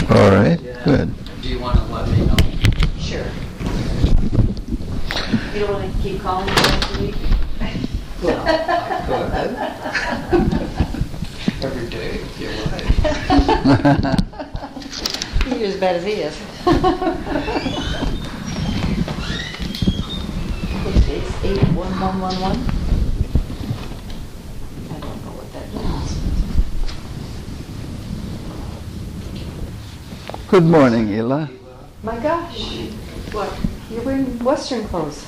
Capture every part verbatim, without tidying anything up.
All right, Yeah. good. Do you want to let me know? Sure. You don't want to keep calling me once a week? Well, I could. Every day if you like. You're as bad as he is. It's eight one one one one. I don't know what that means. Good morning, Ela. My gosh. What? You're wearing Western clothes.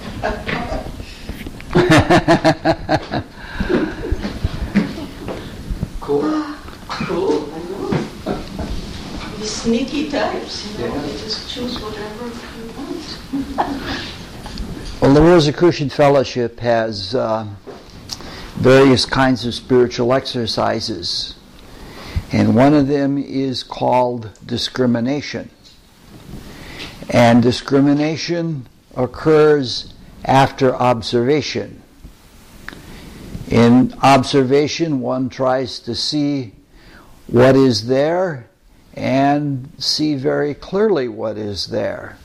Cool. Cool, I know. These sneaky types, you know, Yeah. they just choose whatever you want. Well, the Rosicrucian Fellowship has uh, various kinds of spiritual exercises, and one of them is called discrimination. And discrimination occurs after observation. In observation, one tries to see what is there and see very clearly what is there.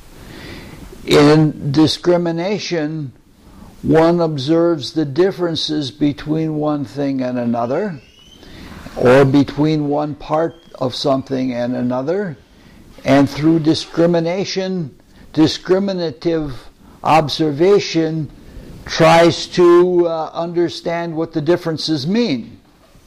In discrimination, one observes the differences between one thing and another, or between one part of something and another, and through discrimination, discriminative observation tries to uh, understand what the differences mean.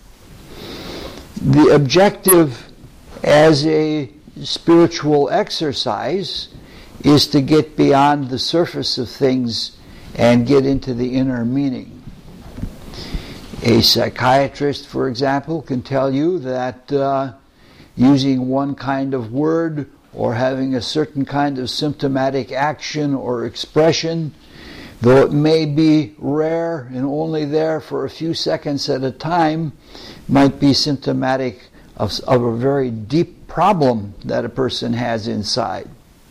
The objective as a spiritual exercise is to get beyond the surface of things and get into the inner meaning. A psychiatrist, for example, can tell you that uh, using one kind of word or having a certain kind of symptomatic action or expression, though it may be rare and only there for a few seconds at a time, might be symptomatic of, of a very deep problem that a person has inside.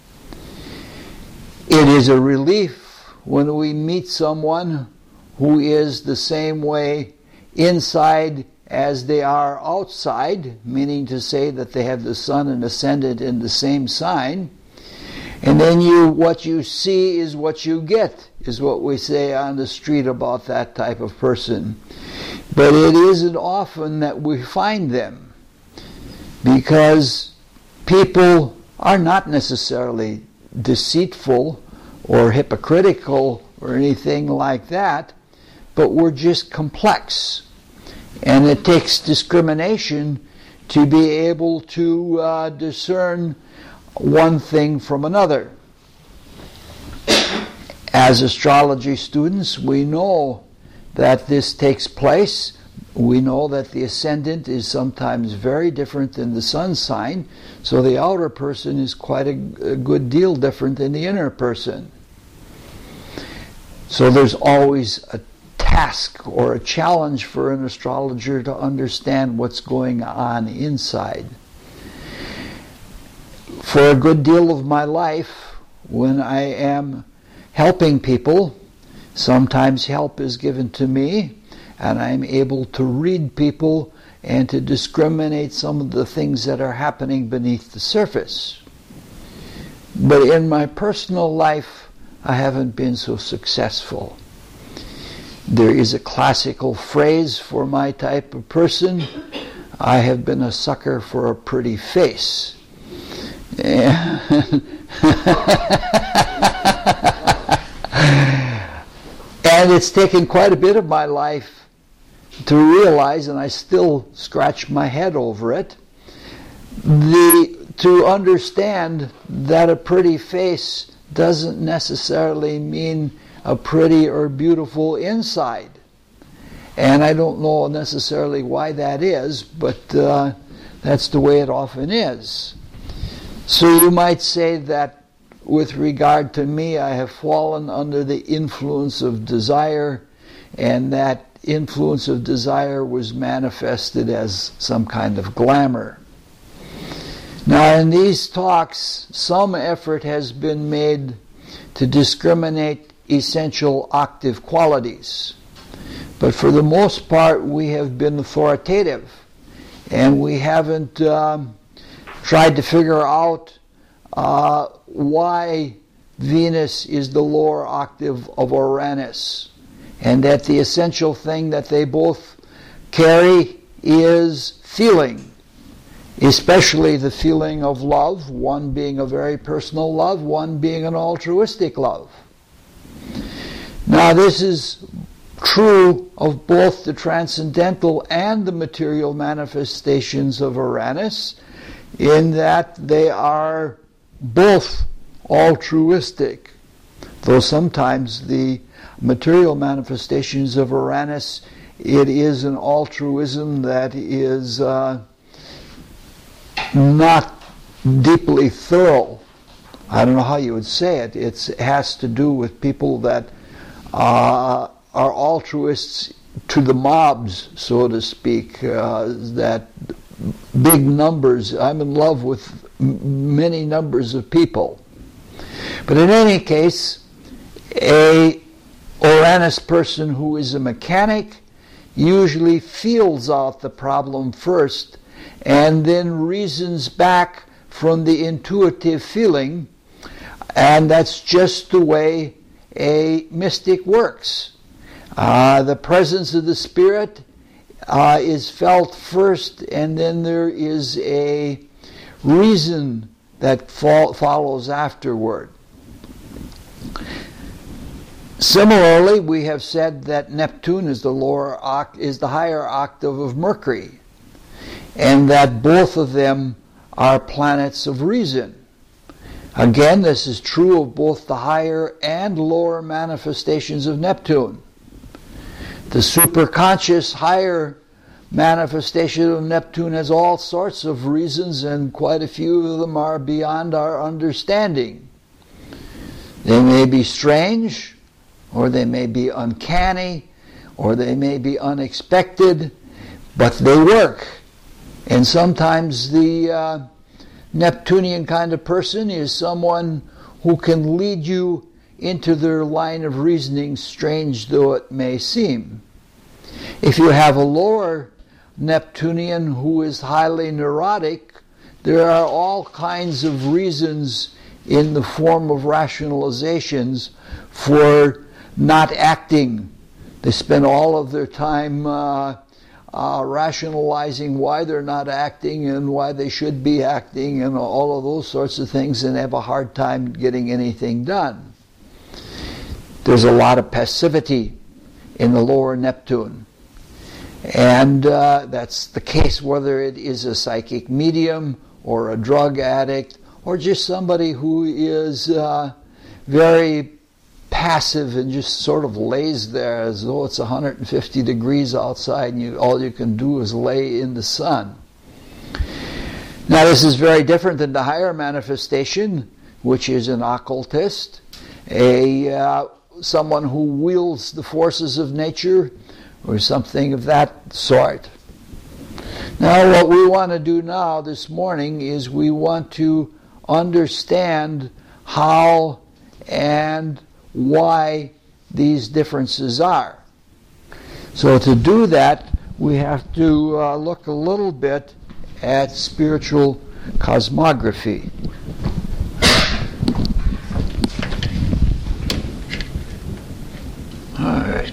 It is a relief when we meet someone who is the same way inside as they are outside, meaning to say that they have the sun and ascendant in the same sign, and then you, what you see is what you get, is what we say on the street about that type of person. But it isn't often that we find them, because people are not necessarily deceitful or hypocritical or anything like that, but we're just complex. And it takes discrimination to be able to uh, discern one thing from another. As astrology students, we know that this takes place. We know that the ascendant is sometimes very different than the sun sign, so the outer person is quite a, a good deal different than the inner person. So there's always a task or a challenge for an astrologer to understand what's going on inside. For a good deal of my life, when I am helping people, sometimes help is given to me, and I'm able to read people and to discriminate some of the things that are happening beneath the surface. But in my personal life, I haven't been so successful. There is a classical phrase for my type of person: I have been a sucker for a pretty face. And it's taken quite a bit of my life to realize, and I still scratch my head over it, the to understand that a pretty face doesn't necessarily mean a pretty or beautiful inside. And I don't know necessarily why that is, but uh, that's the way it often is. So you might say that with regard to me, I have fallen under the influence of desire, and that influence of desire was manifested as some kind of glamour. Now, in these talks, some effort has been made to discriminate essential octave qualities. But for the most part, we have been authoritative, and we haven't um, tried to figure out uh, why Venus is the lower octave of Uranus, and that the essential thing that they both carry is feeling, especially the feeling of love, one being a very personal love, one being an altruistic love. Now, this is true of both the transcendental and the material manifestations of Uranus, in that they are both altruistic, though sometimes the material manifestations of Uranus, it is an altruism that is uh, not deeply thorough. I don't know how you would say it. It's, it has to do with people that uh, are altruists to the mobs, so to speak, uh, that big numbers. I'm in love with m- many numbers of people. But in any case, a Uranus person who is a mechanic usually feels out the problem first and then reasons back from the intuitive feeling, and that's just the way a mystic works. Uh, the presence of the Spirit uh, is felt first, and then there is a reason that fo- follows afterward. Similarly, we have said that Neptune is the lower oct- is the higher octave of Mercury, and that both of them are planets of reason. Again, this is true of both the higher and lower manifestations of Neptune. The superconscious higher manifestation of Neptune has all sorts of reasons, and quite a few of them are beyond our understanding. They may be strange, or they may be uncanny, or they may be unexpected, but they work. And sometimes the uh, Neptunian kind of person is someone who can lead you into their line of reasoning, strange though it may seem. If you have a lower Neptunian who is highly neurotic, there are all kinds of reasons in the form of rationalizations for not acting. They spend all of their time uh, uh, rationalizing why they're not acting and why they should be acting and all of those sorts of things, and have a hard time getting anything done. There's a lot of passivity in the lower Neptune. And uh, that's the case whether it is a psychic medium or a drug addict or just somebody who is uh, very passive and just sort of lays there as though it's one hundred fifty degrees outside and you, all you can do is lay in the sun. Now, this is very different than the higher manifestation, which is an occultist, a uh, someone who wields the forces of nature or something of that sort. Now, what we want to do now this morning is we want to understand how and why these differences are. So to do that, we have to uh, look a little bit at spiritual cosmography. All right.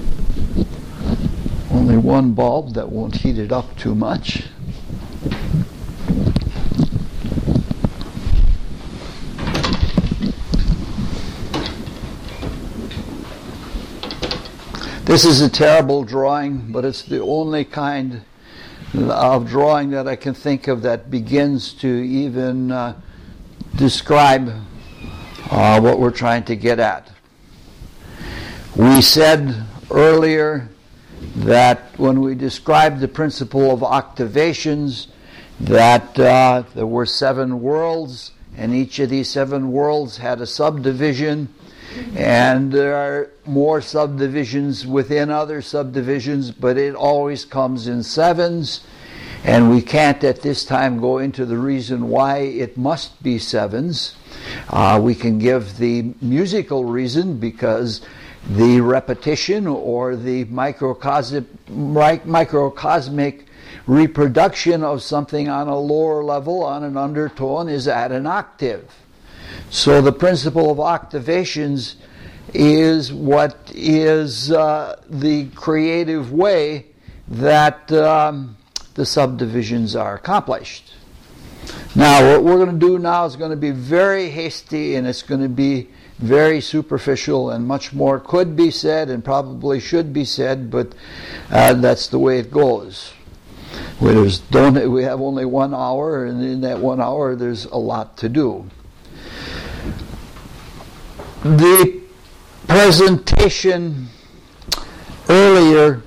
Only one bulb that won't heat it up too much. This is a terrible drawing, but it's the only kind of drawing that I can think of that begins to even uh, describe uh, what we're trying to get at. We said earlier that when we described the principle of octavations, that uh, there were seven worlds, and each of these seven worlds had a subdivision, and there are more subdivisions within other subdivisions, but it always comes in sevens, and we can't at this time go into the reason why it must be sevens. Uh, we can give the musical reason, because the repetition or the microcosmic, microcosmic reproduction of something on a lower level, on an undertone, is at an octave. So the principle of octavations is what is uh, the creative way that um, the subdivisions are accomplished. Now, what we're going to do now is going to be very hasty, and it's going to be very superficial, and much more could be said and probably should be said, but uh, that's the way it goes. We, there's don't, we have only one hour, and in that one hour there's a lot to do. The presentation earlier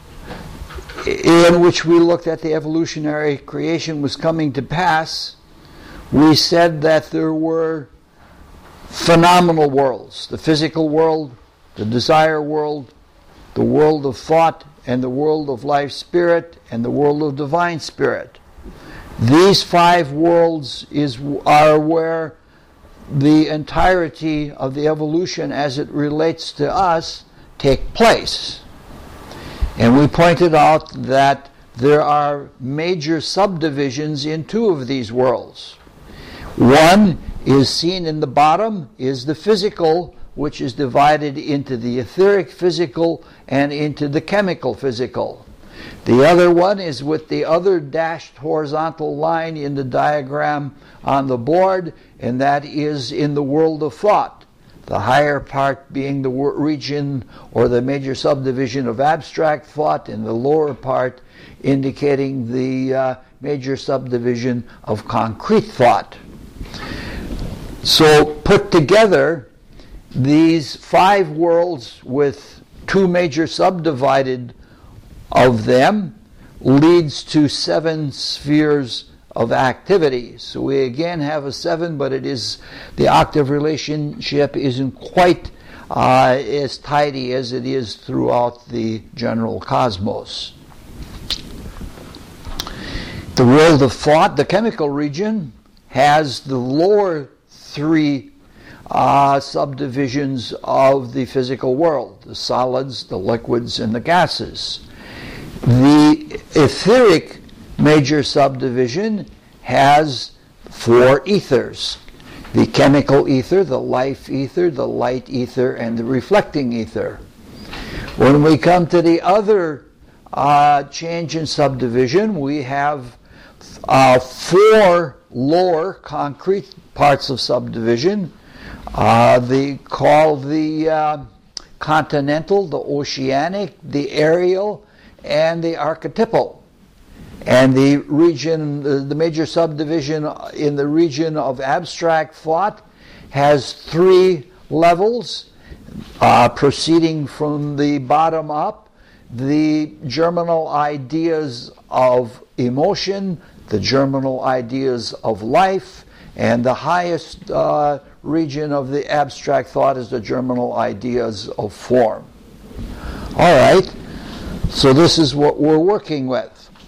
in which we looked at the evolutionary creation was coming to pass, we said that there were phenomenal worlds: the physical world, the desire world, the world of thought, and the world of life spirit, and the world of divine spirit. These five worlds is are where the entirety of the evolution as it relates to us take place. And we pointed out that there are major subdivisions in two of these worlds. One is seen in the bottom, is the physical, which is divided into the etheric physical and into the chemical physical. The other one is with the other dashed horizontal line in the diagram on the board, and that is in the world of thought. The higher part being the region or the major subdivision of abstract thought, and the lower part indicating the uh, major subdivision of concrete thought. So put together, these five worlds with two major subdivided of them leads to seven spheres of activity. So we again have a seven, but it is the octave relationship isn't quite uh, as tidy as it is throughout the general cosmos. The world of thought, the chemical region, has the lower three uh, subdivisions of the physical world: the solids, the liquids, and the gases. The etheric major subdivision has four ethers: the chemical ether, the life ether, the light ether, and the reflecting ether. When we come to the other uh, change in subdivision, we have uh, four lower concrete parts of subdivision. Uh, the called the uh, continental, the oceanic, the aerial, and the archetypal. And the region, the major subdivision in the region of abstract thought has three levels, uh, proceeding from the bottom up: the germinal ideas of emotion, the germinal ideas of life, and the highest uh, region of the abstract thought is the germinal ideas of form. All right. So this is what we're working with.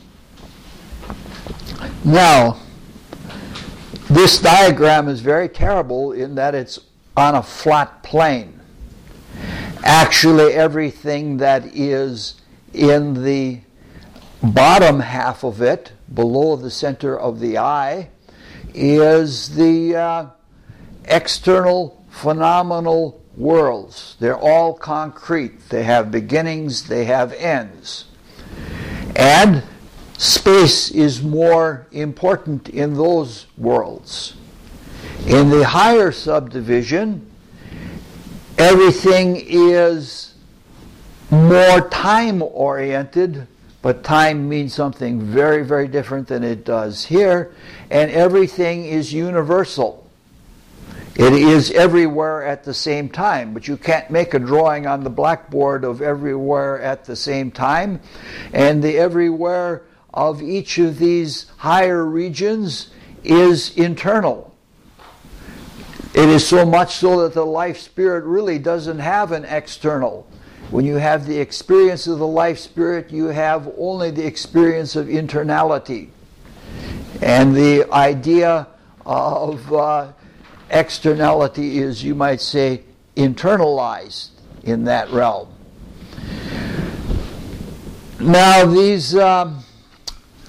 Now, this diagram is very terrible in that it's on a flat plane. Actually, everything that is in the bottom half of it, below the center of the eye, is the uh, external phenomenal worlds. They're all concrete. They have beginnings, they have ends. And space is more important in those worlds. In the higher subdivision, everything is more time-oriented, but time means something very, very different than it does here, and everything is universal. It is everywhere at the same time, but you can't make a drawing on the blackboard of everywhere at the same time. And the everywhere of each of these higher regions is internal. It is so much so that the life spirit really doesn't have an external. When you have the experience of the life spirit, you have only the experience of internality. And the idea of uh, externality is, you might say, internalized in that realm. Now, these um,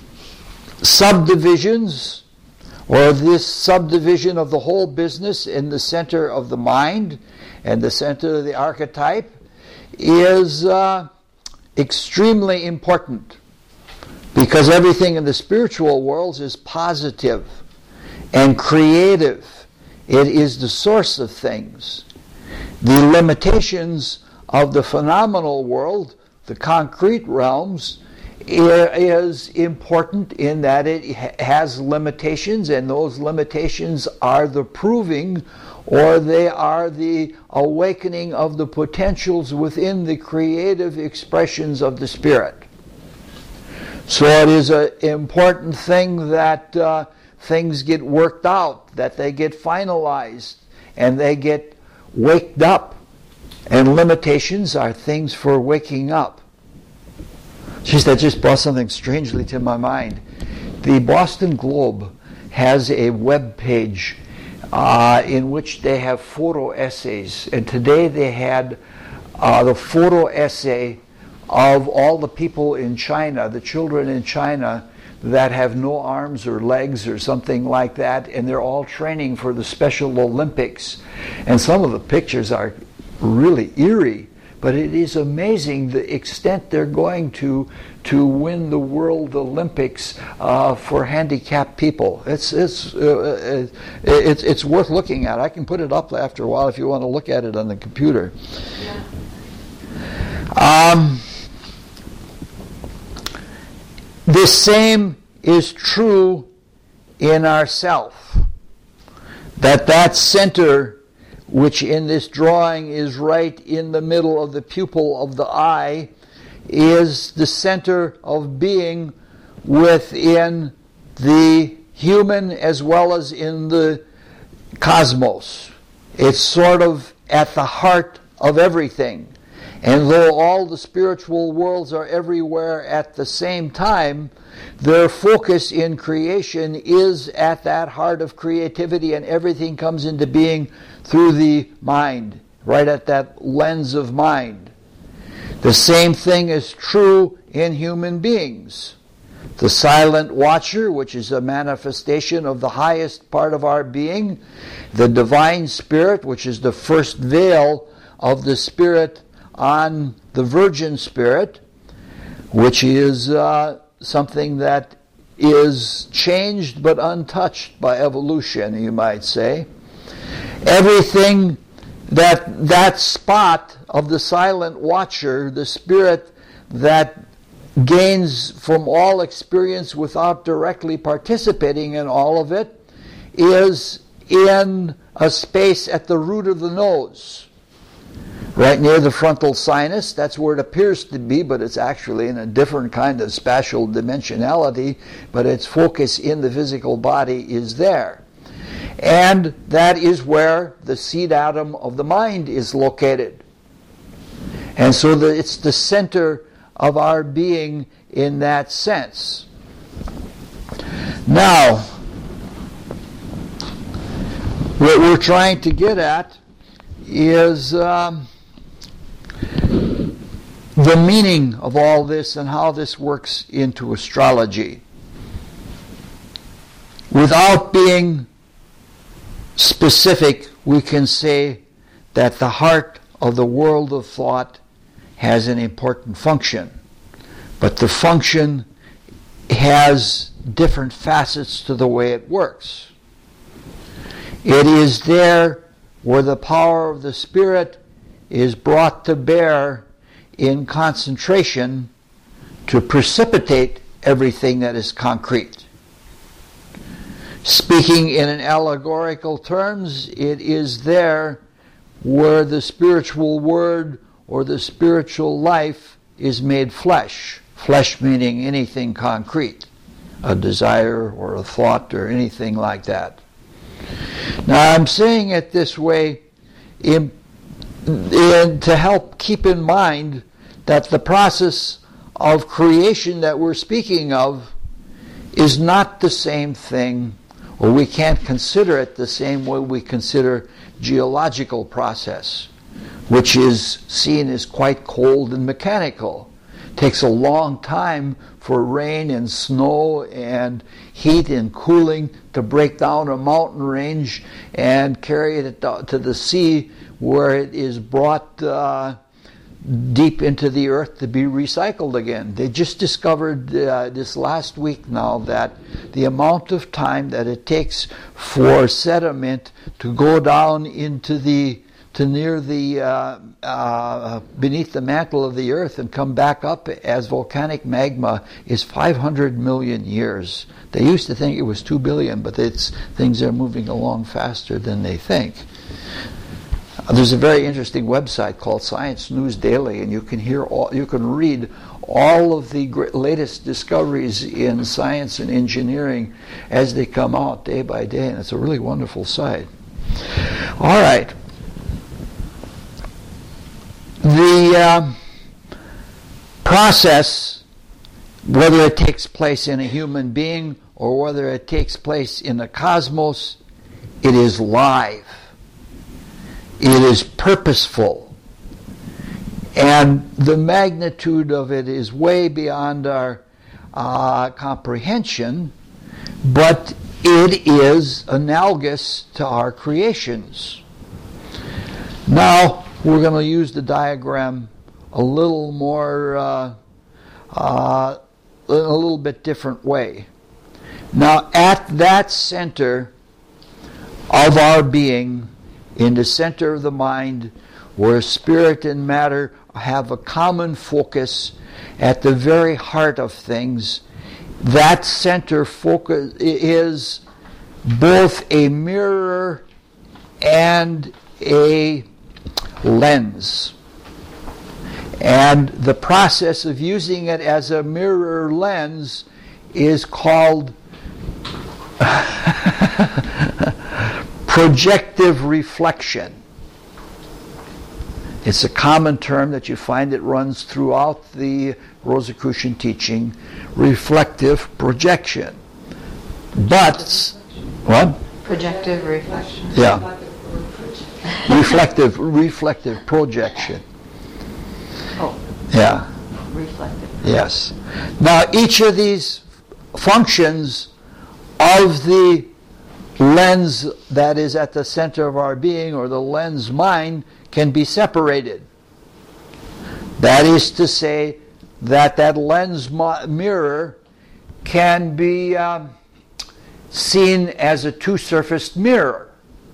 subdivisions, or this subdivision of the whole business in the center of the mind and the center of the archetype is uh, extremely important, because everything in the spiritual worlds is positive and creative. It is the source of things. The limitations of the phenomenal world, the concrete realms, is important in that it has limitations, and those limitations are the proving, or they are the awakening of the potentials within the creative expressions of the Spirit. So it is an important thing that uh, things get worked out, that they get finalized, and they get waked up. And limitations are things for waking up. Jeez, that just brought something strangely to my mind. The Boston Globe has a web page uh, in which they have photo essays. And today they had uh, the photo essay of all the people in China, the children in China that have no arms or legs or something like that, and they're all training for the Special Olympics. And some of the pictures are really eerie, but it is amazing the extent they're going to to win the World Olympics uh, for handicapped people. It's it's uh, it's it's worth looking at. I can put it up after a while if you want to look at it on the computer. Yeah. Um, the same is true in ourself. That that center, which in this drawing is right in the middle of the pupil of the eye, is the center of being within the human as well as in the cosmos. It's sort of at the heart of everything. And though all the spiritual worlds are everywhere at the same time, their focus in creation is at that heart of creativity, and everything comes into being through the mind, right at that lens of mind. The same thing is true in human beings. The silent watcher, which is a manifestation of the highest part of our being, the divine spirit, which is the first veil of the spirit on the virgin spirit, which is uh, something that is changed but untouched by evolution, you might say. Everything that that spot of the silent watcher, the spirit that gains from all experience without directly participating in all of it, is in a space at the root of the nose, right near the frontal sinus. That's where it appears to be, but it's actually in a different kind of spatial dimensionality, but its focus in the physical body is there. And that is where the seed atom of the mind is located. And so the, it's the center of our being in that sense. Now, what we're trying to get at is um, the meaning of all this and how this works into astrology. Without being specific, we can say that the heart of the world of thought has an important function, but the function has different facets to the way it works. It is there where the power of the Spirit is brought to bear in concentration to precipitate everything that is concrete. Speaking in an allegorical terms, it is there where the spiritual word or the spiritual life is made flesh. Flesh meaning anything concrete, a desire or a thought or anything like that. Now I'm saying it this way in, in, to help keep in mind that the process of creation that we're speaking of is not the same thing, or we can't consider it the same way we consider geological process, which is seen as quite cold and mechanical. takes a long time for rain and snow and heat and cooling to break down a mountain range and carry it to the sea, where it is brought uh, deep into the earth to be recycled again. They just discovered uh, this last week now that the amount of time that it takes for sediment to go down into the to near the uh, uh, beneath the mantle of the earth and come back up as volcanic magma is five hundred million years. They used to think it was two billion, but it's things are moving along faster than they think. There's a very interesting website called Science News Daily, and you can hear all, you can read all of the great, latest discoveries in science and engineering as they come out day by day, and it's a really wonderful site. All right. The uh, process, whether it takes place in a human being or whether it takes place in the cosmos, it is live. It is purposeful. And the magnitude of it is way beyond our uh, comprehension, but it is analogous to our creations. Now, we're going to use the diagram a little more, uh, uh, in a little bit different way. Now, at that center of our being, in the center of the mind, where spirit and matter have a common focus at the very heart of things, that center focus is both a mirror and a lens. And the process of using it as a mirror lens is called projective reflection. It's a common term that you find that runs throughout the Rosicrucian teaching, reflective projection. But, what? Projective reflection. Yeah. reflective, reflective projection. Oh. Yeah. Reflective. Yes. Now, each of these functions of the lens that is at the center of our being, or the lens mind, can be separated. That is to say that that lens mo- mirror can be um, seen as a two-surfaced mirror.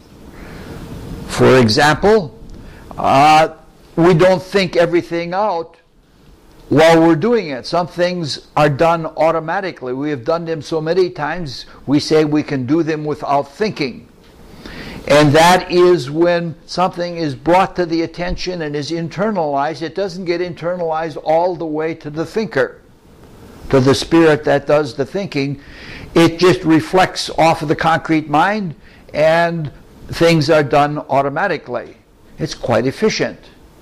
For example, uh, we don't think everything out while we're doing it. Some things are done automatically. We have done them so many times, we say we can do them without thinking. And that is when something is brought to the attention and is internalized. It doesn't get internalized all the way to the thinker, to the spirit that does the thinking. It just reflects off of the concrete mind, and things are done automatically. It's quite efficient.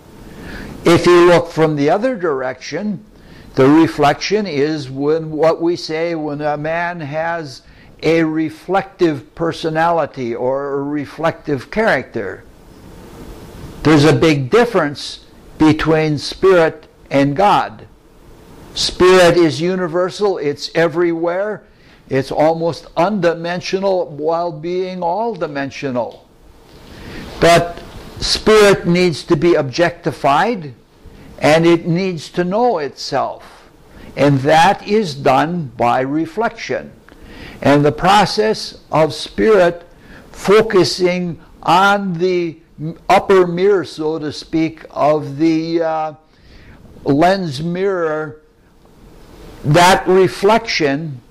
If you look from the other direction, the reflection is when what we say when a man has a reflective personality or a reflective character. There's a big difference between spirit and God. Spirit is universal, it's everywhere, it's almost undimensional while being all-dimensional. But spirit needs to be objectified, and it needs to know itself. And that is done by reflection. And the process of spirit focusing on the upper mirror, so to speak, of the uh, lens mirror, that reflection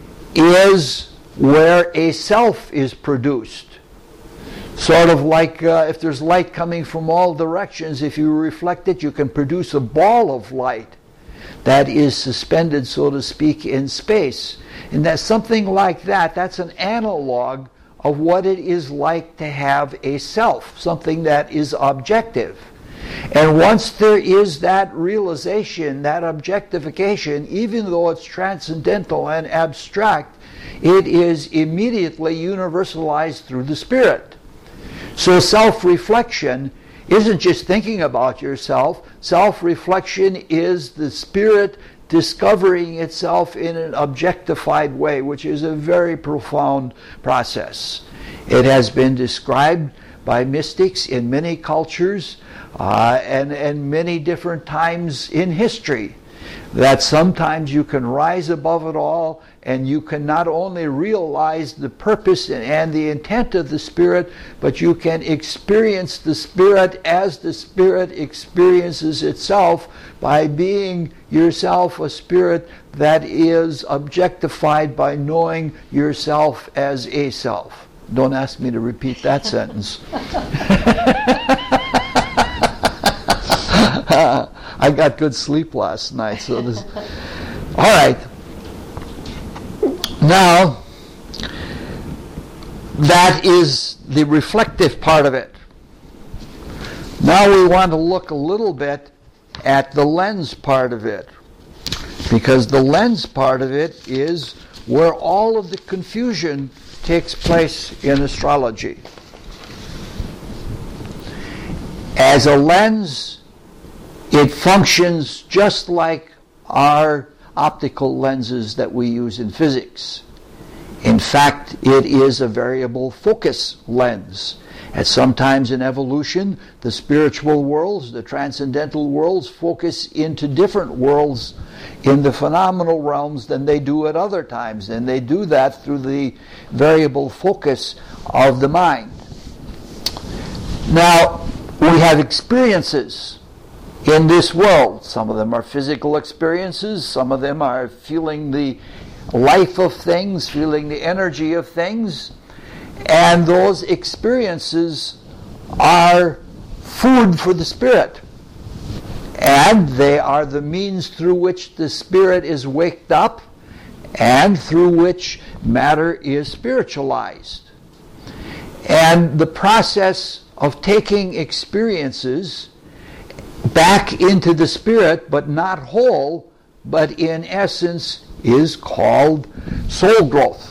is where a self is produced. Sort of like uh, if there's light coming from all directions, if you reflect it, you can produce a ball of light that is suspended, so to speak, in space. And that's something like that. That's an analog of what it is like to have a self, something that is objective. And once there is that realization, that objectification, even though it's transcendental and abstract, it is immediately universalized through the spirit. So self-reflection isn't just thinking about yourself. Self-reflection is the spirit discovering itself in an objectified way, which is a very profound process. It has been described by mystics in many cultures uh, and, and many different times in history, that sometimes you can rise above it all and you can not only realize the purpose and the intent of the Spirit, but you can experience the Spirit as the Spirit experiences itself by being yourself a spirit that is objectified by knowing yourself as a self. Don't ask me to repeat that sentence. I got good sleep last night, so this. All right. Now, that is the reflective part of it. Now we want to look a little bit at the lens part of it, because the lens part of it is where all of the confusion takes place in astrology. As a lens, it functions just like our optical lenses that we use in physics. In fact, it is a variable focus lens. And sometimes in evolution, the spiritual worlds, the transcendental worlds, focus into different worlds in the phenomenal realms than they do at other times. And they do that through the variable focus of the mind. Now, we have experiences in this world. Some of them are physical experiences. Some of them are feeling the life of things, feeling the energy of things. And those experiences are food for the spirit. And they are the means through which the spirit is waked up and through which matter is spiritualized. And the process of taking experiences back into the spirit, but not whole, but in essence, is called soul growth.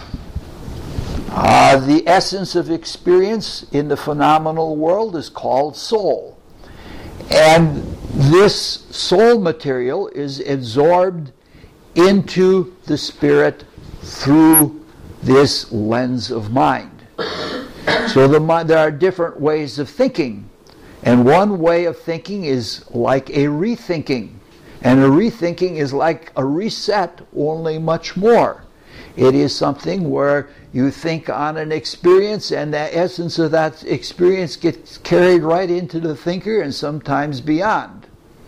Uh, the essence of experience in the phenomenal world is called soul. And this soul material is absorbed into the spirit through this lens of mind. So the mind, there are different ways of thinking. And one way of thinking is like a rethinking. And a rethinking is like a reset, only much more. It is something where you think on an experience and the essence of that experience gets carried right into the thinker and sometimes beyond.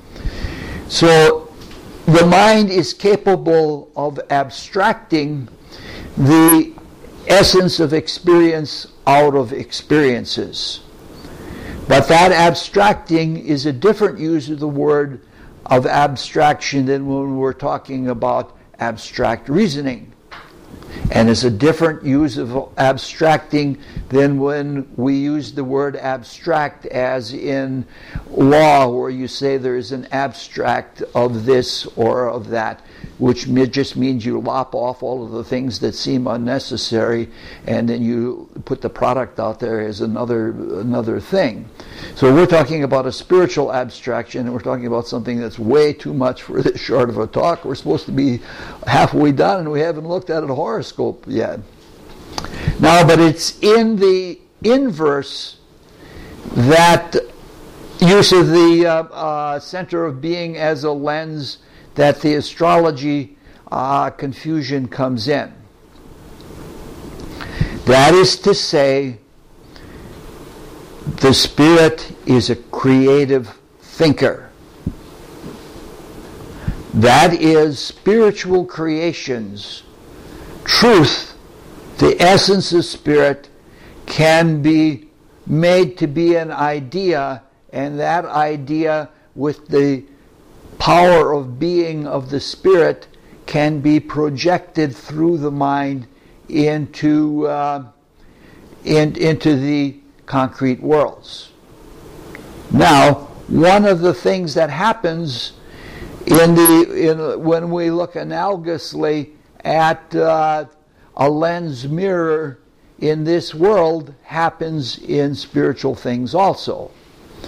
So the mind is capable of abstracting the essence of experience out of experiences. But that abstracting is a different use of the word of abstraction than when we're talking about abstract reasoning. And it's a different use of abstracting than when we use the word abstract as in law, where you say there is an abstract of this or of that, which just means you lop off all of the things that seem unnecessary and then you put the product out there as another another thing. So we're talking about a spiritual abstraction, and we're talking about something that's way too much for this short of a talk. We're supposed to be halfway done and we haven't looked at a horoscope yet. Now, but it's in the inverse, that use of the uh, uh, center of being as a lens, that the astrology uh, confusion comes in. That is to say, the spirit is a creative thinker. That is, spiritual creations, truth, the essence of spirit, can be made to be an idea, and that idea, with the power of being of the spirit, can be projected through the mind into uh, in, into the concrete worlds. Now, one of the things that happens in the in when we look analogously at uh, a lens mirror in this world happens in spiritual things also.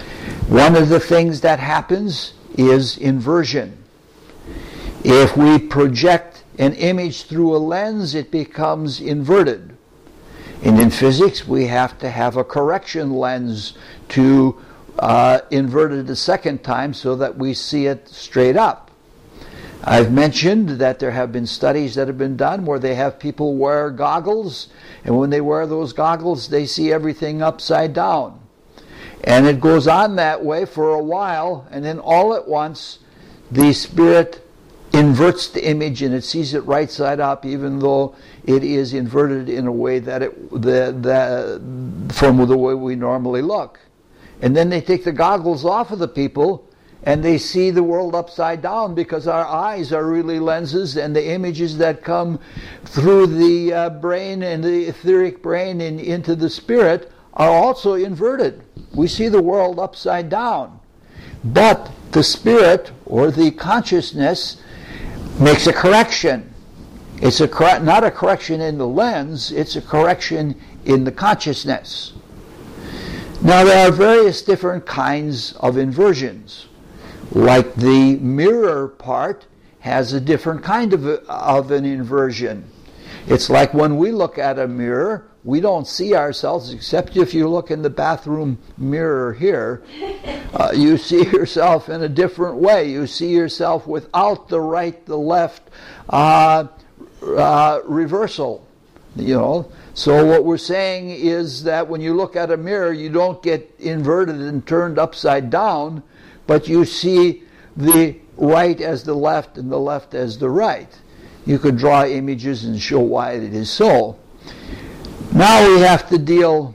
One of the things that happens is inversion. If we project an image through a lens, it becomes inverted. And in physics, we have to have a correction lens to uh, invert it a second time so that we see it straight up. I've mentioned that there have been studies that have been done where they have people wear goggles, and when they wear those goggles, they see everything upside down. And it goes on that way for a while, and then all at once, the spirit inverts the image and it sees it right side up, even though it is inverted in a way that it the, the from the way we normally look. And then they take the goggles off of the people and they see the world upside down, because our eyes are really lenses, and the images that come through the uh, brain and the etheric brain and into the spirit are also inverted. We see the world upside down. But the spirit, or the consciousness, makes a correction. It's a cor- not a correction in the lens, it's a correction in the consciousness. Now there are various different kinds of inversions. Like the mirror part has a different kind of, a, of an inversion. It's like when we look at a mirror, we don't see ourselves, except if you look in the bathroom mirror here. Uh, you see yourself in a different way. You see yourself without the right, the left uh, uh, reversal. You know. So what we're saying is that when you look at a mirror, you don't get inverted and turned upside down, but you see the right as the left and the left as the right. You could draw images and show why it is so. Now we have to deal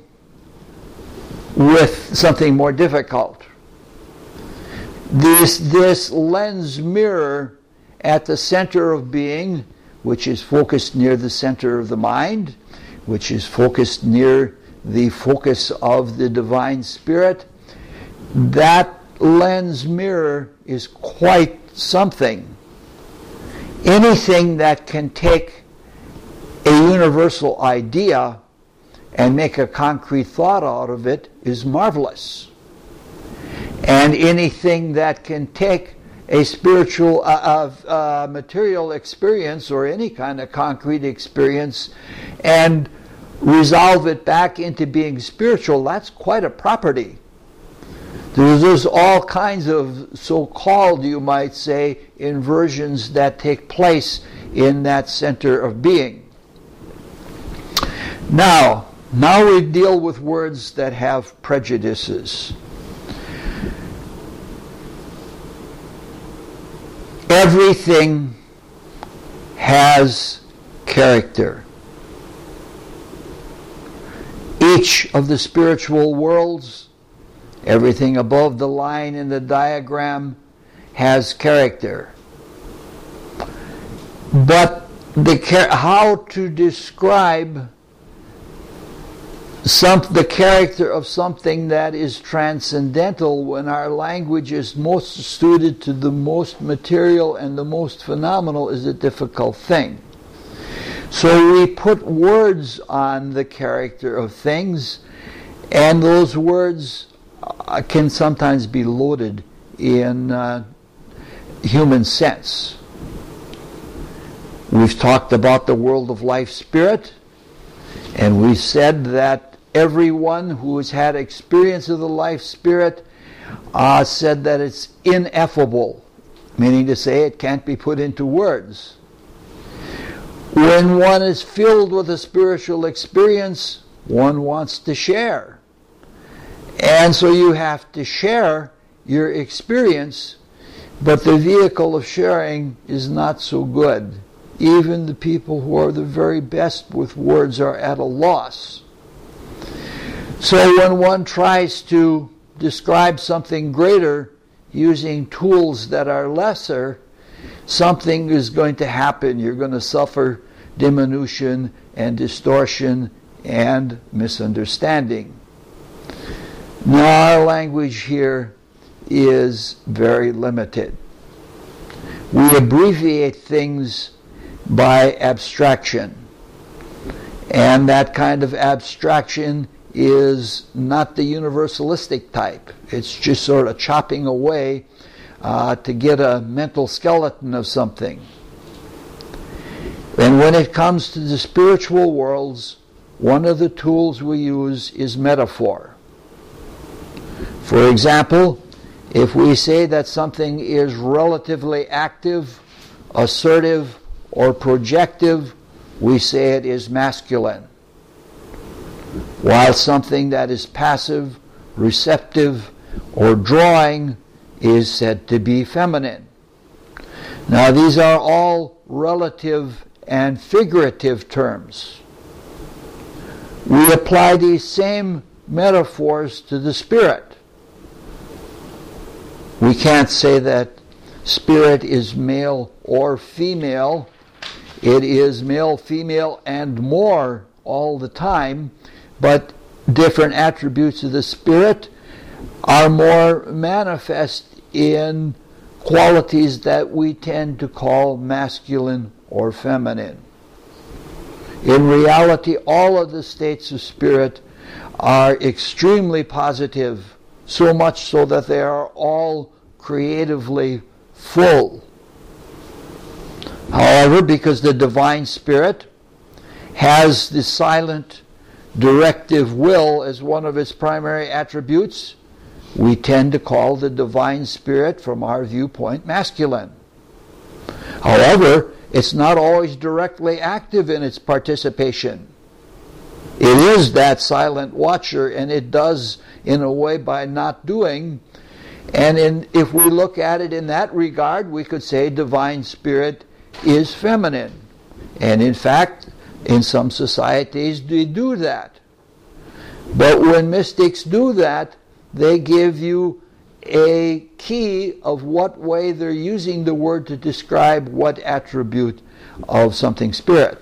with something more difficult. This, this lens mirror at the center of being, which is focused near the center of the mind, which is focused near the focus of the divine spirit, that lens mirror is quite something. Anything that can take a universal idea and make a concrete thought out of it is marvelous. And anything that can take a spiritual, uh, uh, material experience or any kind of concrete experience and resolve it back into being spiritual, that's quite a property. There's, there's all kinds of so-called, you might say, inversions that take place in that center of being. Now, now we deal with words that have prejudices. Everything has character. Each of the spiritual worlds, everything above the line in the diagram, has character. But the how to describe some, the character of something that is transcendental when our language is most suited to the most material and the most phenomenal is a difficult thing. So we put words on the character of things, and those words uh, can sometimes be loaded in uh, human sense. We've talked about the world of life spirit, and we said that everyone who has had experience of the life spirit uh, said that it's ineffable, meaning to say it can't be put into words. When one is filled with a spiritual experience, one wants to share. And so you have to share your experience, but the vehicle of sharing is not so good. Even the people who are the very best with words are at a loss. So when one tries to describe something greater using tools that are lesser, something is going to happen. You're going to suffer diminution and distortion and misunderstanding. Now our language here is very limited. We abbreviate things by abstraction. And that kind of abstraction is not the universalistic type. It's just sort of chopping away uh, to get a mental skeleton of something. And when it comes to the spiritual worlds, one of the tools we use is metaphor. For example, if we say that something is relatively active, assertive, or projective, we say it is masculine. While something that is passive, receptive, or drawing is said to be feminine. Now these are all relative and figurative terms. We apply these same metaphors to the spirit. We can't say that spirit is male or female. It is male, female, and more all the time, but different attributes of the spirit are more manifest in qualities that we tend to call masculine or feminine. In reality, all of the states of spirit are extremely positive, so much so that they are all creatively full. However, because the divine spirit has the silent directive will as one of its primary attributes, we tend to call the divine spirit, from our viewpoint, masculine. However, it's not always directly active in its participation. It is that silent watcher, and it does in a way by not doing. And in, if we look at it in that regard, we could say divine spirit is feminine. And in fact, in some societies they do that. But when mystics do that, they give you a key of what way they're using the word to describe what attribute of something spirit.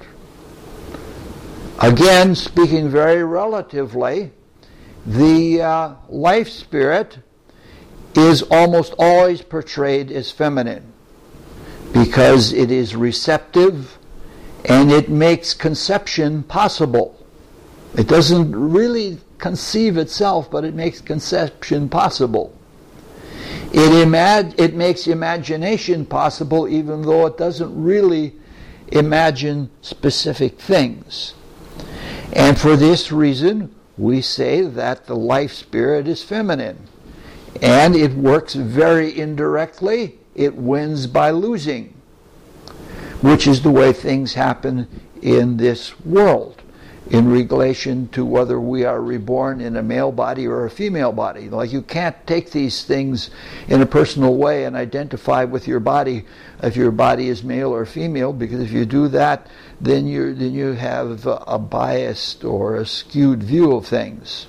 Again, speaking very relatively, the uh, life spirit is almost always portrayed as feminine because it is receptive and it makes conception possible. It doesn't really conceive itself, but it makes conception possible. It, imag- it makes imagination possible, even though it doesn't really imagine specific things. And for this reason, we say that the life spirit is feminine. And it works very indirectly. It wins by losing, which is the way things happen in this world in relation to whether we are reborn in a male body or a female body. Like, you can't take these things in a personal way and identify with your body if your body is male or female, because if you do that, then you then you have a, a biased or a skewed view of things.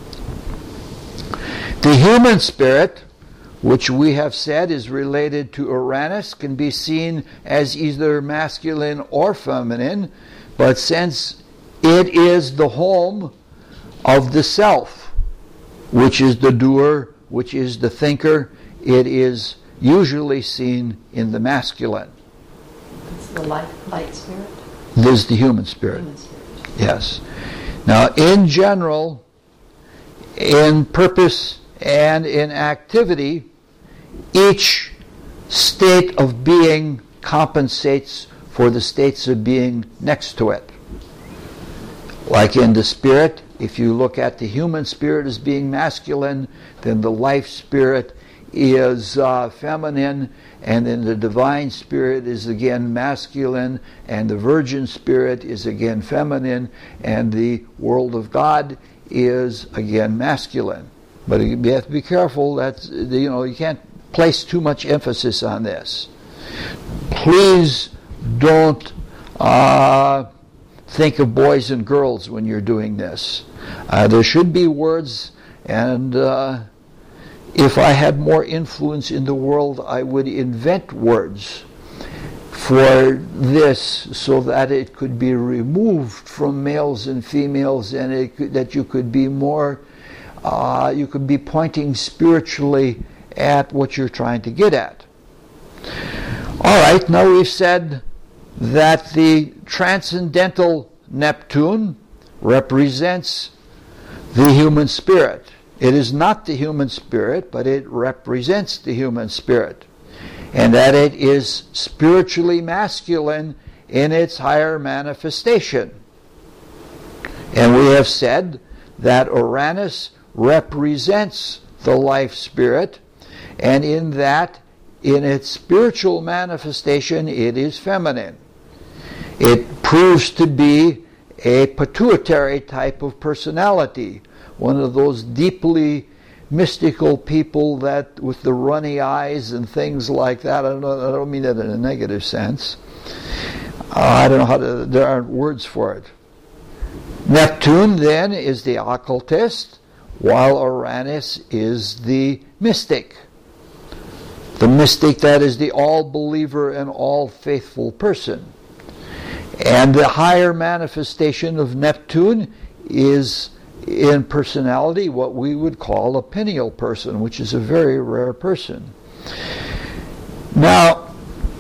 The human spirit, which we have said is related to Uranus, can be seen as either masculine or feminine, but since it is the home of the self, which is the doer, which is the thinker, it is usually seen in the masculine. It's the light, light spirit? This is the human spirit. Human spirit. Yes. Now, in general, in purpose and in activity, each state of being compensates for the states of being next to it. Like in the spirit, if you look at the human spirit as being masculine, then the life spirit is uh, feminine, and then the divine spirit is again masculine, and the virgin spirit is again feminine, and the world of God is again masculine. But you have to be careful that, you know, you can't place too much emphasis on this. Please don't uh, think of boys and girls when you're doing this. Uh, there should be words, and uh, if I had more influence in the world, I would invent words for this so that it could be removed from males and females, and it could, that you could be more, uh, you could be pointing spiritually at what you're trying to get at. All right, now we've said that the transcendental Neptune represents the human spirit. It is not the human spirit, but it represents the human spirit. And that it is spiritually masculine in its higher manifestation. And we have said that Uranus represents the life spirit, and in that, in its spiritual manifestation, it is feminine. It proves to be a pituitary type of personality, one of those deeply mystical people that with the runny eyes and things like that. I don't, know, I don't mean that in a negative sense. Uh, I don't know how to, there aren't words for it. Neptune then is the occultist, while Uranus is the mystic. The mystic that is the all-believer and all-faithful person. And the higher manifestation of Neptune is in personality what we would call a pineal person, which is a very rare person. Now,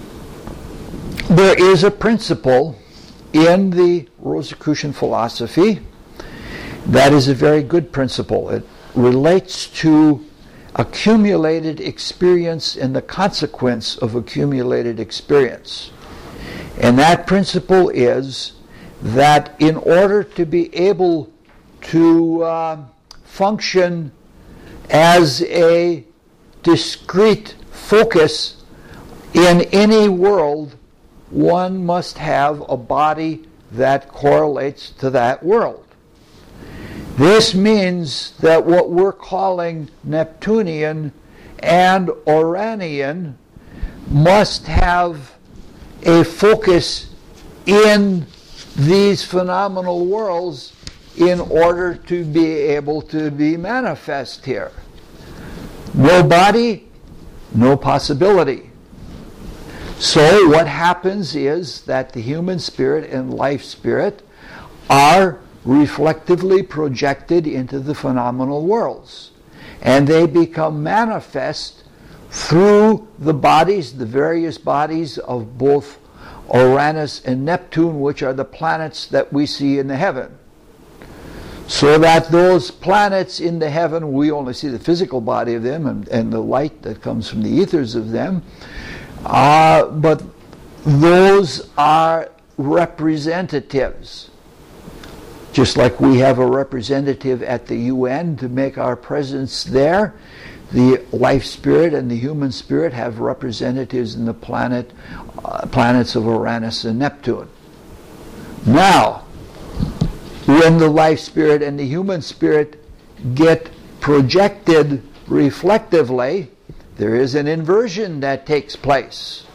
there is a principle in the Rosicrucian philosophy that is a very good principle. It relates to accumulated experience and the consequence of accumulated experience. And that principle is that in order to be able to uh, function as a discrete focus in any world, one must have a body that correlates to that world. This means that what we're calling Neptunian and Uranian must have a focus in these phenomenal worlds in order to be able to be manifest here. No body, no possibility. So what happens is that the human spirit and life spirit are reflectively projected into the phenomenal worlds. And they become manifest through the bodies, the various bodies of both Uranus and Neptune, which are the planets that we see in the heaven. So that those planets in the heaven, we only see the physical body of them and, and the light that comes from the ethers of them, uh, but those are representatives. Just like we have a representative at the U N to make our presence there, the life spirit and the human spirit have representatives in the planet, uh, planets of Uranus and Neptune. Now, when the life spirit and the human spirit get projected reflectively, there is an inversion that takes place.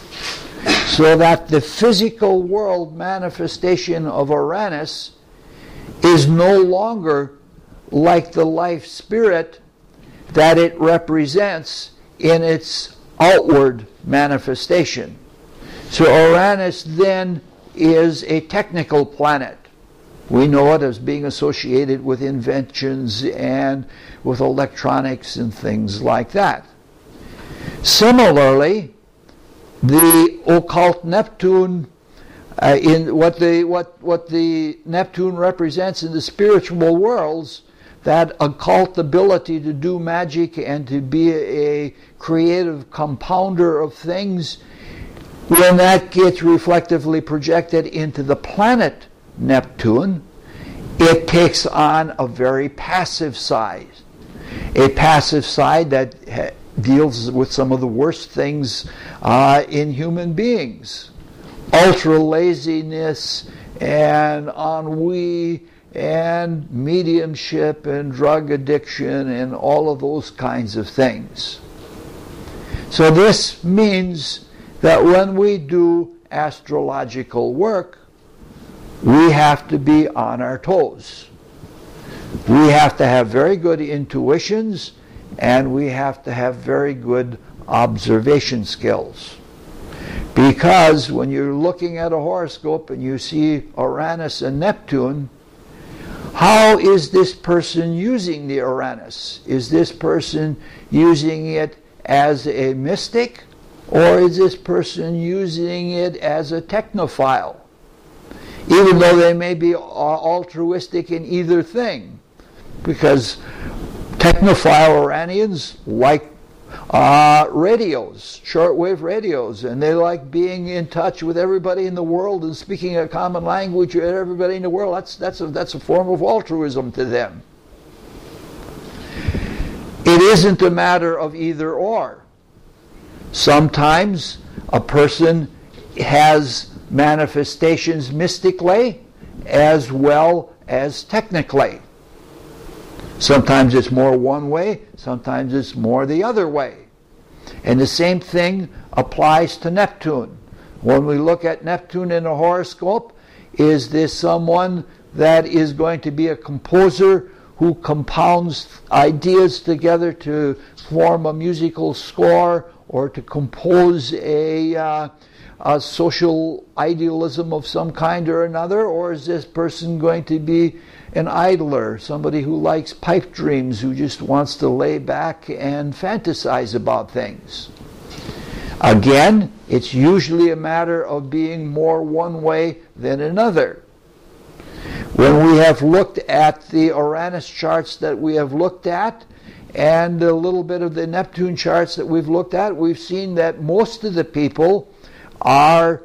So that the physical world manifestation of Uranus is no longer like the life spirit that it represents in its outward manifestation. So Uranus then is a technical planet. We know it as being associated with inventions and with electronics and things like that. Similarly, the occult Neptune, uh, in what the what what the Neptune represents in the spiritual worlds, that occult ability to do magic and to be a, a creative compounder of things, when that gets reflectively projected into the planet Neptune, it takes on a very passive side. A passive side that ha- deals with some of the worst things uh, in human beings. Ultra laziness and ennui and mediumship and drug addiction and all of those kinds of things. So this means that when we do astrological work, we have to be on our toes. We have to have very good intuitions, and we have to have very good observation skills. Because when you're looking at a horoscope and you see Uranus and Neptune, how is this person using the Uranus? Is this person using it as a mystic, or is this person using it as a technophile? Even though they may be altruistic in either thing, because technophile Iranians like uh, radios, shortwave radios, and they like being in touch with everybody in the world and speaking a common language with everybody in the world. That's that's a, that's a form of altruism to them. It isn't a matter of either or. Sometimes a person has manifestations mystically as well as technically. Sometimes it's more one way, sometimes it's more the other way. And the same thing applies to Neptune. When we look at Neptune in a horoscope, is this someone that is going to be a composer who compounds ideas together to form a musical score or to compose a, uh, a social idealism of some kind or another? Or is this person going to be an idler, somebody who likes pipe dreams, who just wants to lay back and fantasize about things? Again, it's usually a matter of being more one way than another. When we have looked at the Uranus charts that we have looked at, and a little bit of the Neptune charts that we've looked at, we've seen that most of the people are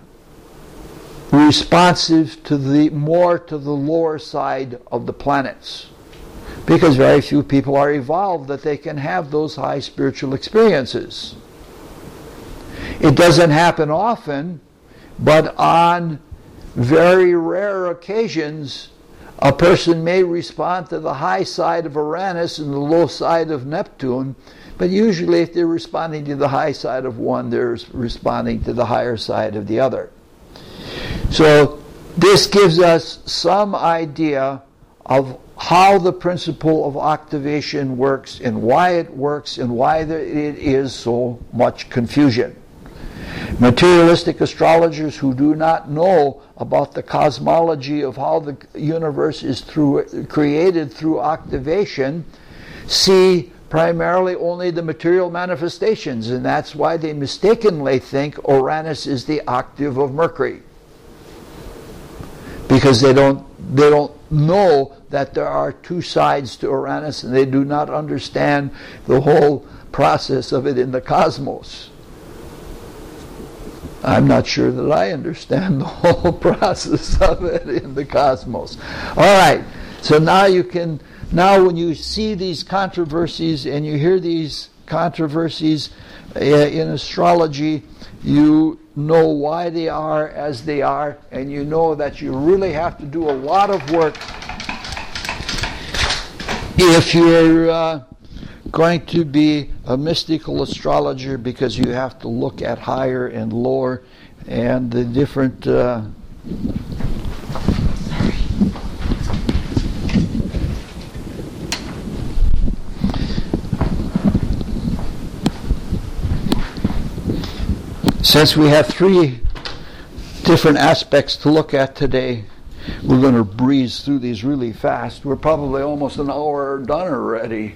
responsive to the more to the lower side of the planets, because very few people are evolved that they can have those high spiritual experiences. It doesn't happen often, but on very rare occasions a person may respond to the high side of Uranus and the low side of Neptune, but usually if they're responding to the high side of one, they're responding to the higher side of the other. So this gives us some idea of how the principle of activation works and why it works and why there, it is so much confusion. Materialistic astrologers who do not know about the cosmology of how the universe is through, created through activation see primarily only the material manifestations, and that's why they mistakenly think Uranus is the octave of Mercury, because they don't they don't know that there are two sides to Uranus, and they do not understand the whole process of it in the cosmos. I'm not sure that I understand the whole process of it in the cosmos. All right, so now you can, now when you see these controversies and you hear these controversies uh, in astrology, you know why they are as they are, and you know that you really have to do a lot of work if you're uh, going to be a mystical astrologer, because you have to look at higher and lower and the different uh, since we have three different aspects to look at today, we're going to breeze through these really fast. We're probably almost an hour done already.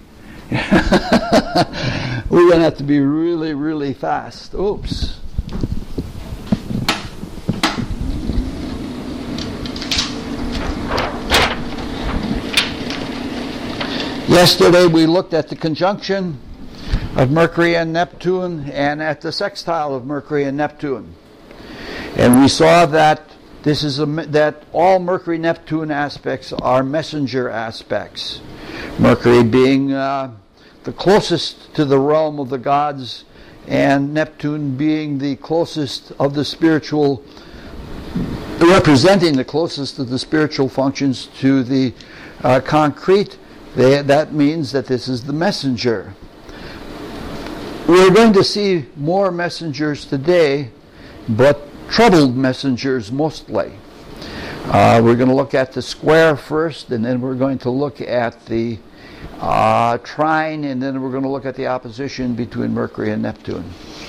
We're going to have to be really, really fast. Oops. Yesterday we looked at the conjunction of Mercury and Neptune and at the sextile of Mercury and Neptune. And we saw that this is a, that all Mercury-Neptune aspects are messenger aspects. Mercury being uh, the closest to the realm of the gods, and Neptune being the closest of the spiritual, representing the closest of the spiritual functions to the uh, concrete. They, that means that this is the messenger. We're going to see more messengers today, but troubled messengers mostly. Uh, we're going to look at the square first, and then we're going to look at the uh, trine, and then we're going to look at the opposition between Mercury and Neptune.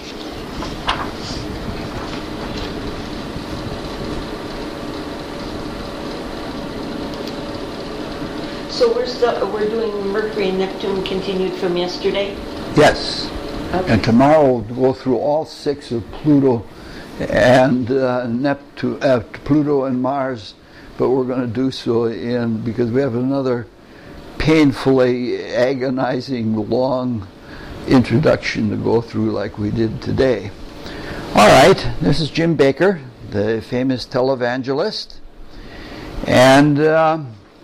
So we're still, we're doing Mercury and Neptune continued from yesterday? Yes. Okay. And tomorrow we'll go through all six of Pluto and uh, Neptune, uh, Pluto and Mars, but we're going to do so in, because we have another painfully agonizing, long introduction to go through like we did today. All right, this is Jim Bakker, the famous televangelist. And uh,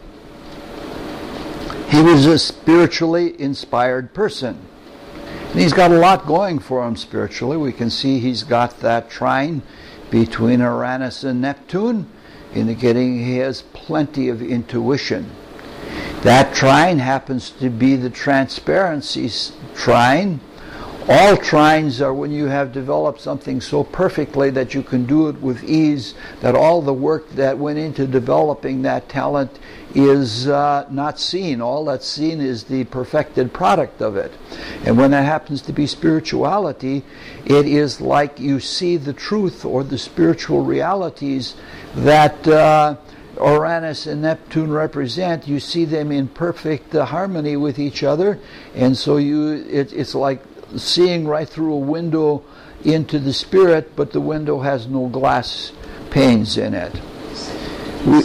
he was a spiritually inspired person. And he's got a lot going for him spiritually. We can see he's got that trine between Uranus and Neptune, indicating he has plenty of intuition. That trine happens to be the transparency trine. All trines are when you have developed something so perfectly that you can do it with ease, that all the work that went into developing that talent is uh, not seen. All that's seen is the perfected product of it. And when that happens to be spirituality, it is like you see the truth or the spiritual realities that uh, Uranus and Neptune represent. You see them in perfect uh, harmony with each other, and so you it, it's like seeing right through a window into the spirit, but the window has no glass panes in it. We,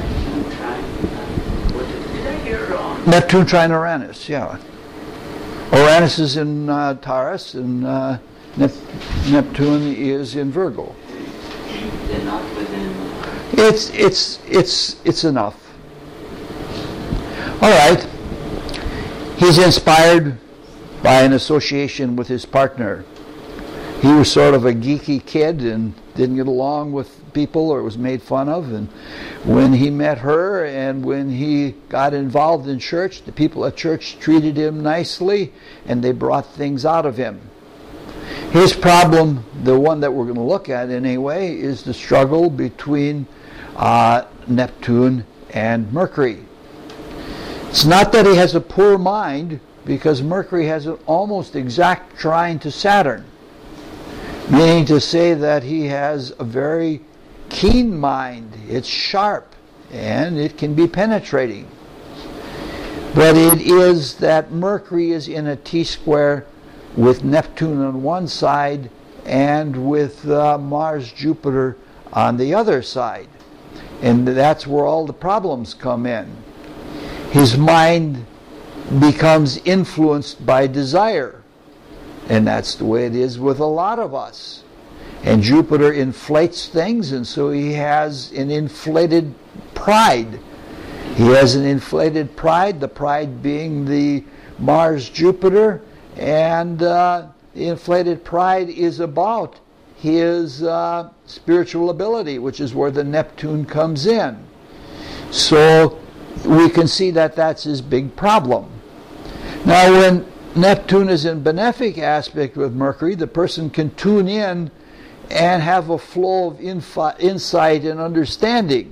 Neptune trine Uranus, yeah. Uranus is in uh, Taurus, and uh, Nep- Neptune is in Virgo. They're not within. It's it's it's it's enough. All right. He's inspired by an association with his partner. He was sort of a geeky kid and didn't get along with people or was made fun of. And when he met her and when he got involved in church, the people at church treated him nicely and they brought things out of him. His problem, the one that we're going to look at anyway, is the struggle between uh, Neptune and Mercury. It's not that he has a poor mind, because Mercury has an almost exact trine to Saturn, meaning to say that he has a very keen mind. It's sharp and it can be penetrating. But it is that Mercury is in a T-square with Neptune on one side and with uh, Mars-Jupiter on the other side. And that's where all the problems come in. His mind becomes influenced by desire. And that's the way it is with a lot of us. And Jupiter inflates things, and so he has an inflated pride. He has an inflated pride, the pride being the Mars-Jupiter, and uh, the inflated pride is about his uh, spiritual ability, which is where the Neptune comes in. So we can see that that's his big problem. Now, when Neptune is in benefic aspect with Mercury, the person can tune in and have a flow of infi- insight and understanding.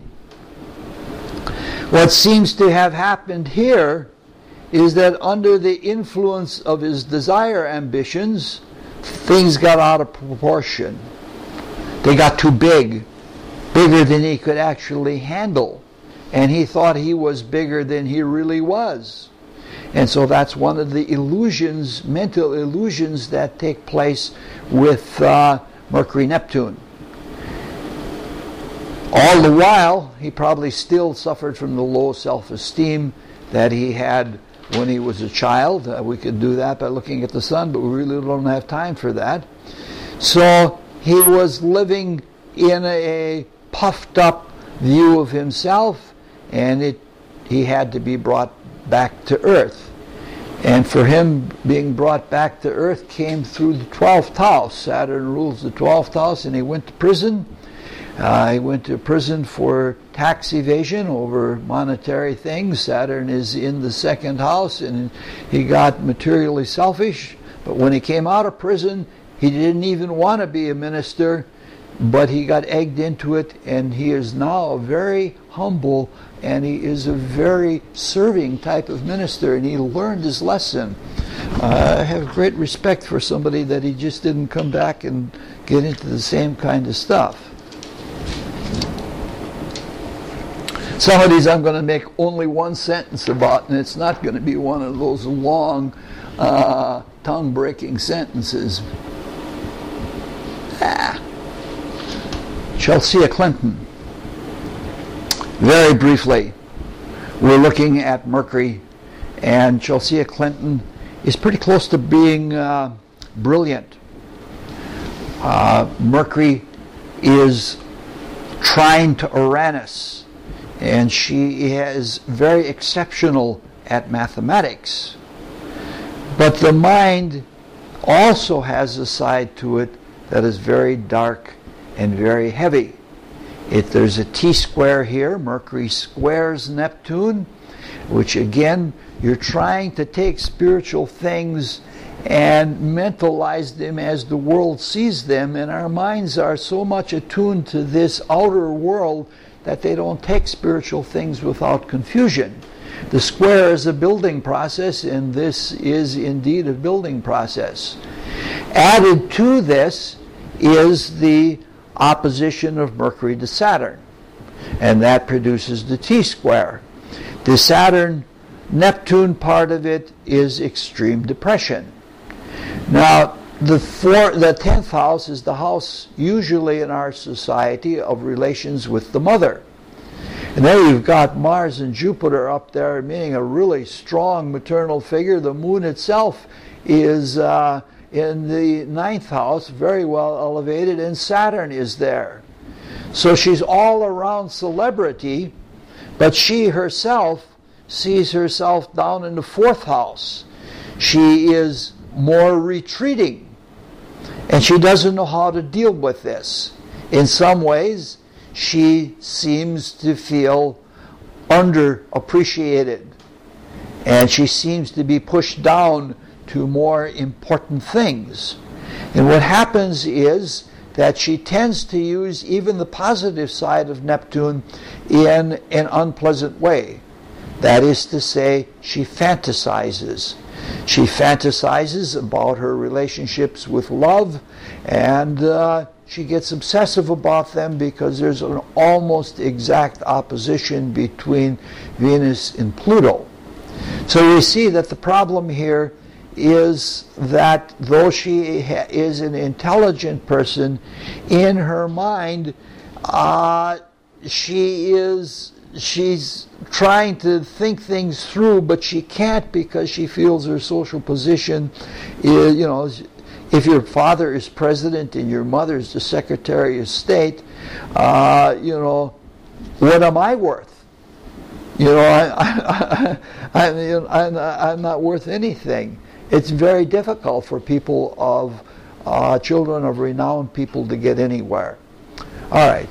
What seems to have happened here is that under the influence of his desire ambitions, things got out of proportion. They got too big, bigger than he could actually handle. And he thought he was bigger than he really was. And so that's one of the illusions, mental illusions that take place with uh, Mercury-Neptune. All the while, he probably still suffered from the low self-esteem that he had when he was a child. Uh, we could do that by looking at the sun, but we really don't have time for that. So he was living in a puffed up view of himself, and it he had to be brought back to earth. And for him, being brought back to earth came through the twelfth house. Saturn rules the twelfth house, and he went to prison. Uh, he went to prison for tax evasion over monetary things. Saturn is in the second house, and he got materially selfish. But when he came out of prison, he didn't even want to be a minister, but he got egged into it, and he is now a very humble, and he is a very serving type of minister, and he learned his lesson. Uh, I have great respect for somebody that he just didn't come back and get into the same kind of stuff. Some of these I'm going to make only one sentence about, and it's not going to be one of those long, uh, tongue-breaking sentences. Ah. Chelsea Clinton. Very briefly, we're looking at Mercury And Chelsea Clinton is pretty close to being uh, brilliant. Uh, Mercury is trine to Uranus, and she is very exceptional at mathematics. But the mind also has a side to it that is very dark and very heavy. If there's a T-square here, Mercury squares Neptune, which again, you're trying to take spiritual things and mentalize them as the world sees them, and our minds are so much attuned to this outer world that they don't take spiritual things without confusion. The square is a building process, and this is indeed a building process. Added to this is the opposition of Mercury to Saturn, and that produces the T-square. The Saturn-Neptune part of it is extreme depression. Now, the four, the tenth house is the house usually in our society of relations with the mother. And there you've got Mars and Jupiter up there, meaning a really strong maternal figure. The moon itself is uh, in the ninth house, very well elevated, and Saturn is there. So she's all around celebrity, but she herself sees herself down in the fourth house. She is more retreating, and she doesn't know how to deal with this. In some ways, she seems to feel underappreciated, and she seems to be pushed down to more important things. And what happens is that she tends to use even the positive side of Neptune in an unpleasant way. That is to say, she fantasizes. She fantasizes about her relationships with love, and uh, she gets obsessive about them because there's an almost exact opposition between Venus and Pluto. So we see that the problem here is that though she ha- is an intelligent person, in her mind, uh, she is she's trying to think things through, but she can't because she feels her social position is, you know, if your father is president and your mother is the Secretary of State, uh, you know, what am I worth? You know, I, I, I, I mean, I'm, I'm not worth anything. It's very difficult for people of, uh, children of renowned people to get anywhere. All right.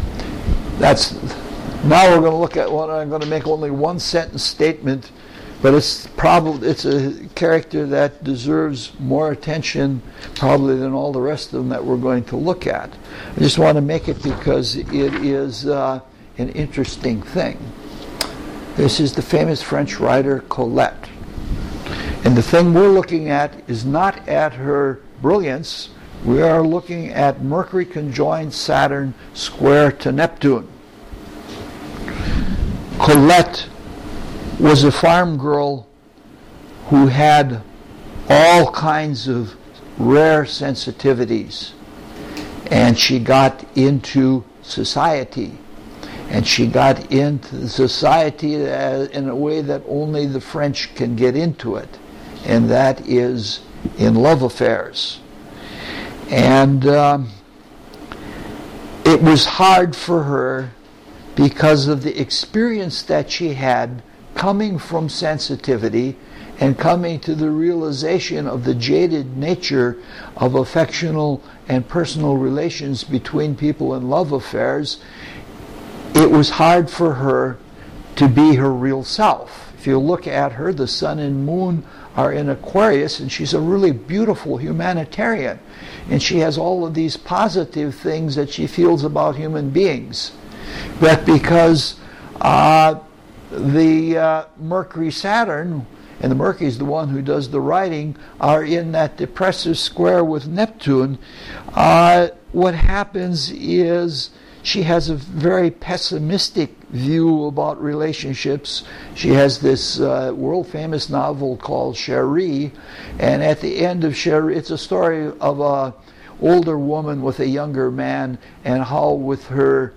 That's, now we're going to look at one, I'm going to make only one sentence statement, but it's probably, it's a character that deserves more attention probably than all the rest of them that we're going to look at. I just want to make it because it is uh, an interesting thing. This is the famous French writer Colette. And the thing we're looking at is not at her brilliance. We are looking at Mercury conjoined Saturn square to Neptune. Colette was a farm girl who had all kinds of rare sensitivities. And she got into society. And she got into society in a way that only the French can get into it. And that is in love affairs. And um, it was hard for her because of the experience that she had coming from sensitivity and coming to the realization of the jaded nature of affectional and personal relations between people in love affairs. It was hard for her to be her real self. If you look at her, the sun and moon are in Aquarius, and she's a really beautiful humanitarian. And she has all of these positive things that she feels about human beings. But because uh, the uh, Mercury-Saturn, and the Mercury is the one who does the writing, are in that depressive square with Neptune, uh, what happens is she has a very pessimistic view about relationships. She has this uh, world-famous novel called Cherie, and at the end of Cherie, it's a story of a older woman with a younger man, and how with her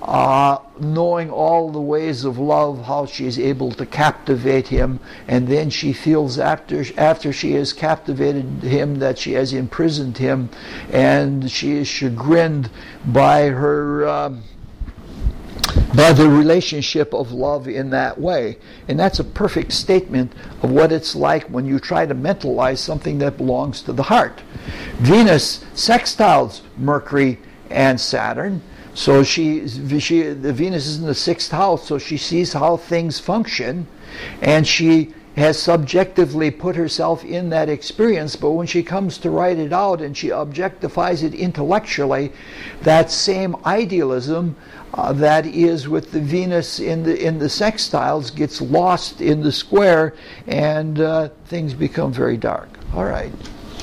uh, knowing all the ways of love, how she is able to captivate him, and then she feels after after she has captivated him that she has imprisoned him, and she is chagrined by her um, by the relationship of love in that way. And that's a perfect statement of what it's like when you try to mentalize something that belongs to the heart. Venus sextiles Mercury and Saturn. So she, she, the Venus is in the sixth house, so she sees how things function, and she has subjectively put herself in that experience. But when she comes to write it out and she objectifies it intellectually, that same idealism uh, that is with the Venus in the in the sextiles gets lost in the square, and uh, things become very dark. All right.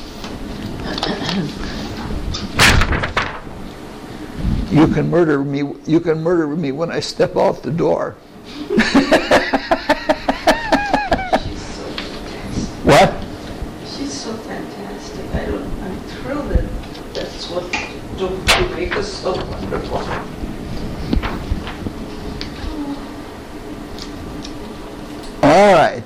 You can murder me. You can murder me when I step out the door. She's so fantastic. What? She's so fantastic. I don't. I'm thrilled that that's what to, to make us so wonderful. All right.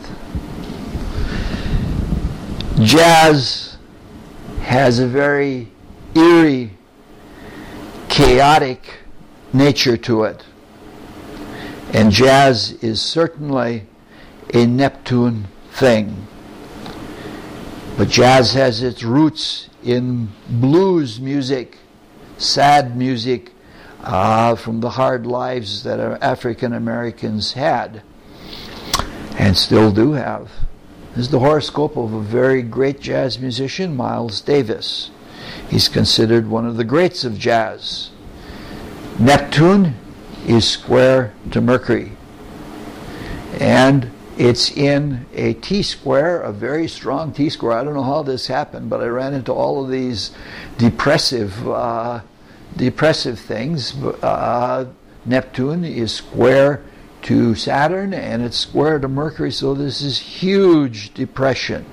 Jazz has a very eerie, chaotic nature to it. And jazz is certainly a Neptune thing. But jazz has its roots in blues music, sad music, uh, from the hard lives that African Americans had and still do have. This is the horoscope of a very great jazz musician, Miles Davis. He's considered one of the greats of jazz. Neptune is square to Mercury. And it's in a T-square, a very strong T-square. I don't know how this happened, but I ran into all of these depressive uh, depressive things. Uh, Neptune is square to Saturn, and it's square to Mercury, so this is huge depression.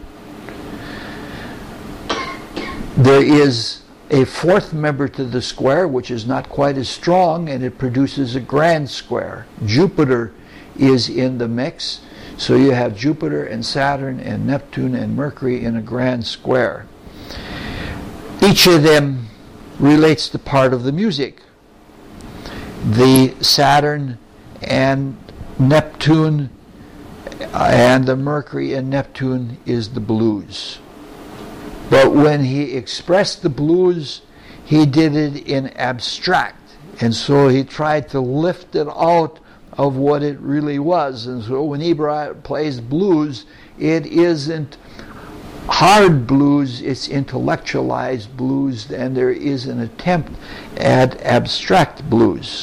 There is a fourth member to the square, which is not quite as strong, and it produces a grand square. Jupiter is in the mix, so you have Jupiter and Saturn and Neptune and Mercury in a grand square. Each of them relates to part of the music. The Saturn and Neptune and the Mercury and Neptune is the blues. But when he expressed the blues, he did it in abstract. And so he tried to lift it out of what it really was. And so when he plays blues, it isn't hard blues, it's intellectualized blues, and there is an attempt at abstract blues.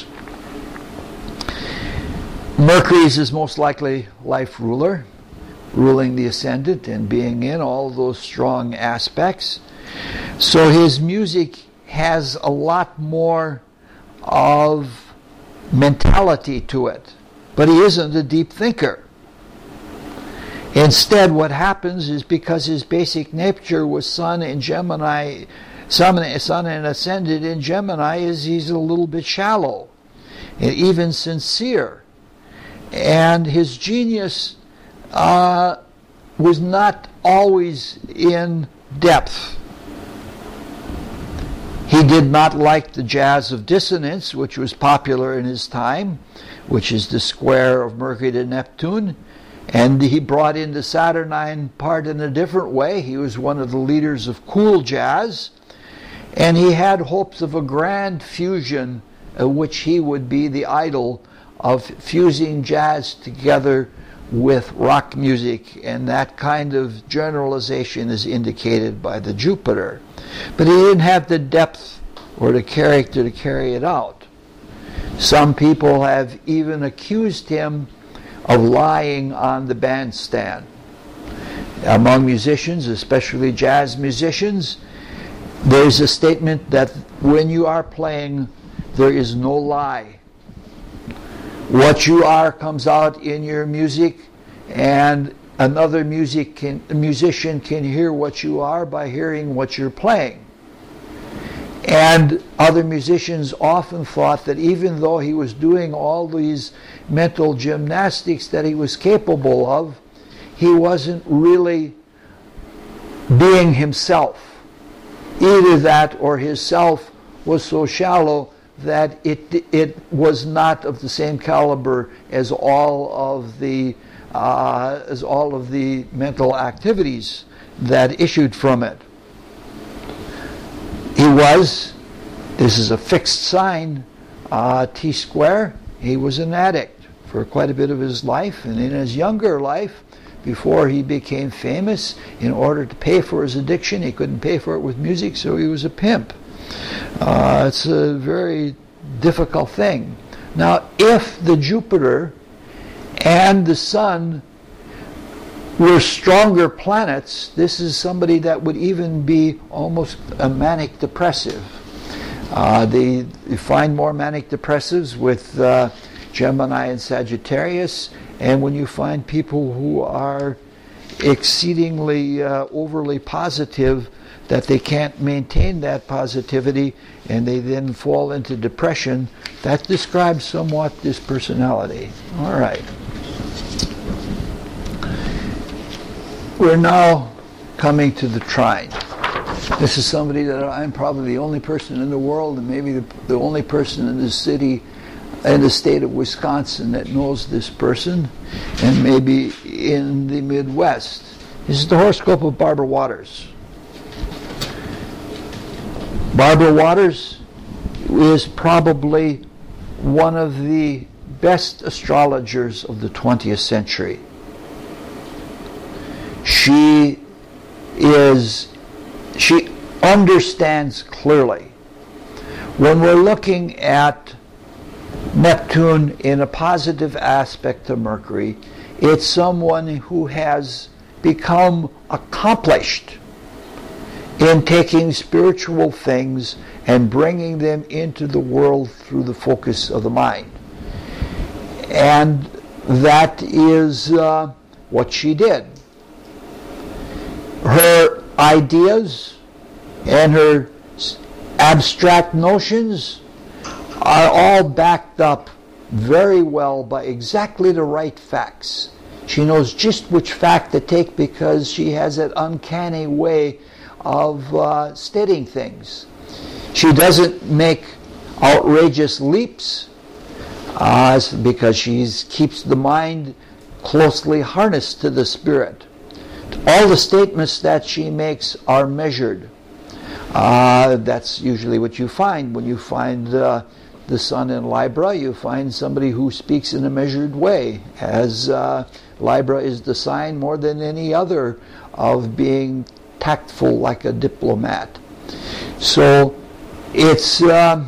Mercury is his most likely life ruler, ruling the ascendant and being in all those strong aspects. So his music has a lot more of mentality to it, but he isn't a deep thinker. Instead, what happens is, because his basic nature was Sun in Gemini, Sun, Sun and ascended in Gemini, is he's a little bit shallow, and even sincere. And his genius uh, was not always in depth. He did not like the jazz of dissonance, which was popular in his time, which is the square of Mercury to Neptune. And he brought in the Saturnine part in a different way. He was one of the leaders of cool jazz. And he had hopes of a grand fusion, uh, which he would be the idol of fusing jazz together with rock music, and that kind of generalization is indicated by the Jupiter. But he didn't have the depth or the character to carry it out. Some people have even accused him of lying on the bandstand. Among musicians, especially jazz musicians, there's a statement that when you are playing, there is no lie. What you are comes out in your music, and another music can, a musician can hear what you are by hearing what you're playing. And other musicians often thought that even though he was doing all these mental gymnastics that he was capable of, he wasn't really being himself. Either that or his self was so shallow that it it was not of the same caliber as all of the uh, as all of the mental activities that issued from it. He was, this is a fixed sign, uh, T square, he was an addict for quite a bit of his life, and in his younger life, before he became famous, in order to pay for his addiction, he couldn't pay for it with music, so he was a pimp. Uh, it's a very difficult thing. Now, if the Jupiter and the Sun were stronger planets, this is somebody that would even be almost a manic depressive. Uh, they, you find more manic depressives with uh, Gemini and Sagittarius, and when you find people who are exceedingly uh, overly positive, that they can't maintain that positivity and they then fall into depression, that describes somewhat this personality. All right. We're now coming to the trine. This is somebody that I'm probably the only person in the world, and maybe the, the only person in the city, in the state of Wisconsin, that knows this person, and maybe in the Midwest. This is the horoscope of Barbara Waters. Barbara Waters is probably one of the best astrologers of the twentieth century. She is, she understands clearly. When we're looking at Neptune in a positive aspect to Mercury, it's someone who has become accomplished in taking spiritual things and bringing them into the world through the focus of the mind. And that is uh, what she did. Her ideas and her abstract notions are all backed up very well by exactly the right facts. She knows just which fact to take because she has that uncanny way of uh, stating things. She doesn't make outrageous leaps uh, because she keeps the mind closely harnessed to the spirit. All the statements that she makes are measured. Uh, that's usually what you find when you find uh, the Sun in Libra. You find somebody who speaks in a measured way, as uh, Libra is the sign more than any other of being tactful like a diplomat. So it's uh,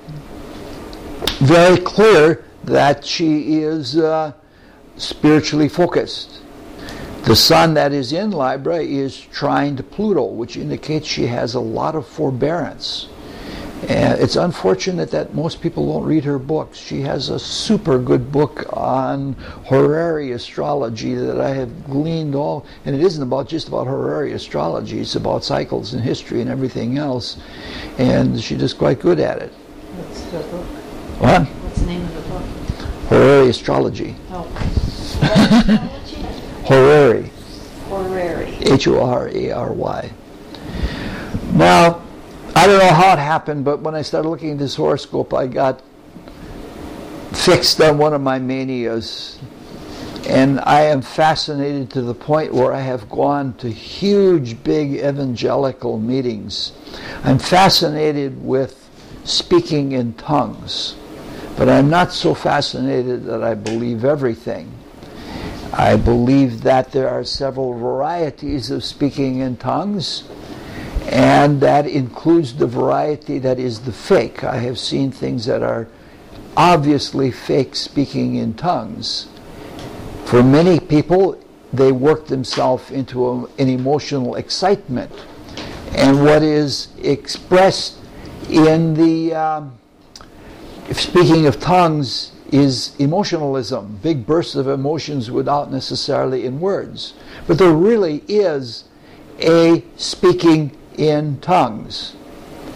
very clear that she is uh, spiritually focused. The Sun that is in Libra is trine to Pluto, which indicates she has a lot of forbearance. And it's unfortunate that most people don't read her books. She has a super good book on horary astrology that I have gleaned all, and it isn't about just about horary astrology, it's about cycles and history and everything else. And she does quite good at it. What's the book? What? What's the name of the book? Horary astrology. Oh. Astrology? Horary. Horary. H O R A R Y. Now, I don't know how it happened, but when I started looking at this horoscope, I got fixed on one of my manias. And I am fascinated to the point where I have gone to huge, big evangelical meetings. I'm fascinated with speaking in tongues, but I'm not so fascinated that I believe everything. I believe that there are several varieties of speaking in tongues, and that includes the variety that is the fake. I have seen things that are obviously fake speaking in tongues. For many people, they work themselves into a, an emotional excitement. And what is expressed in the um, speaking of tongues is emotionalism, big bursts of emotions without necessarily in words. But there really is a speaking in tongues.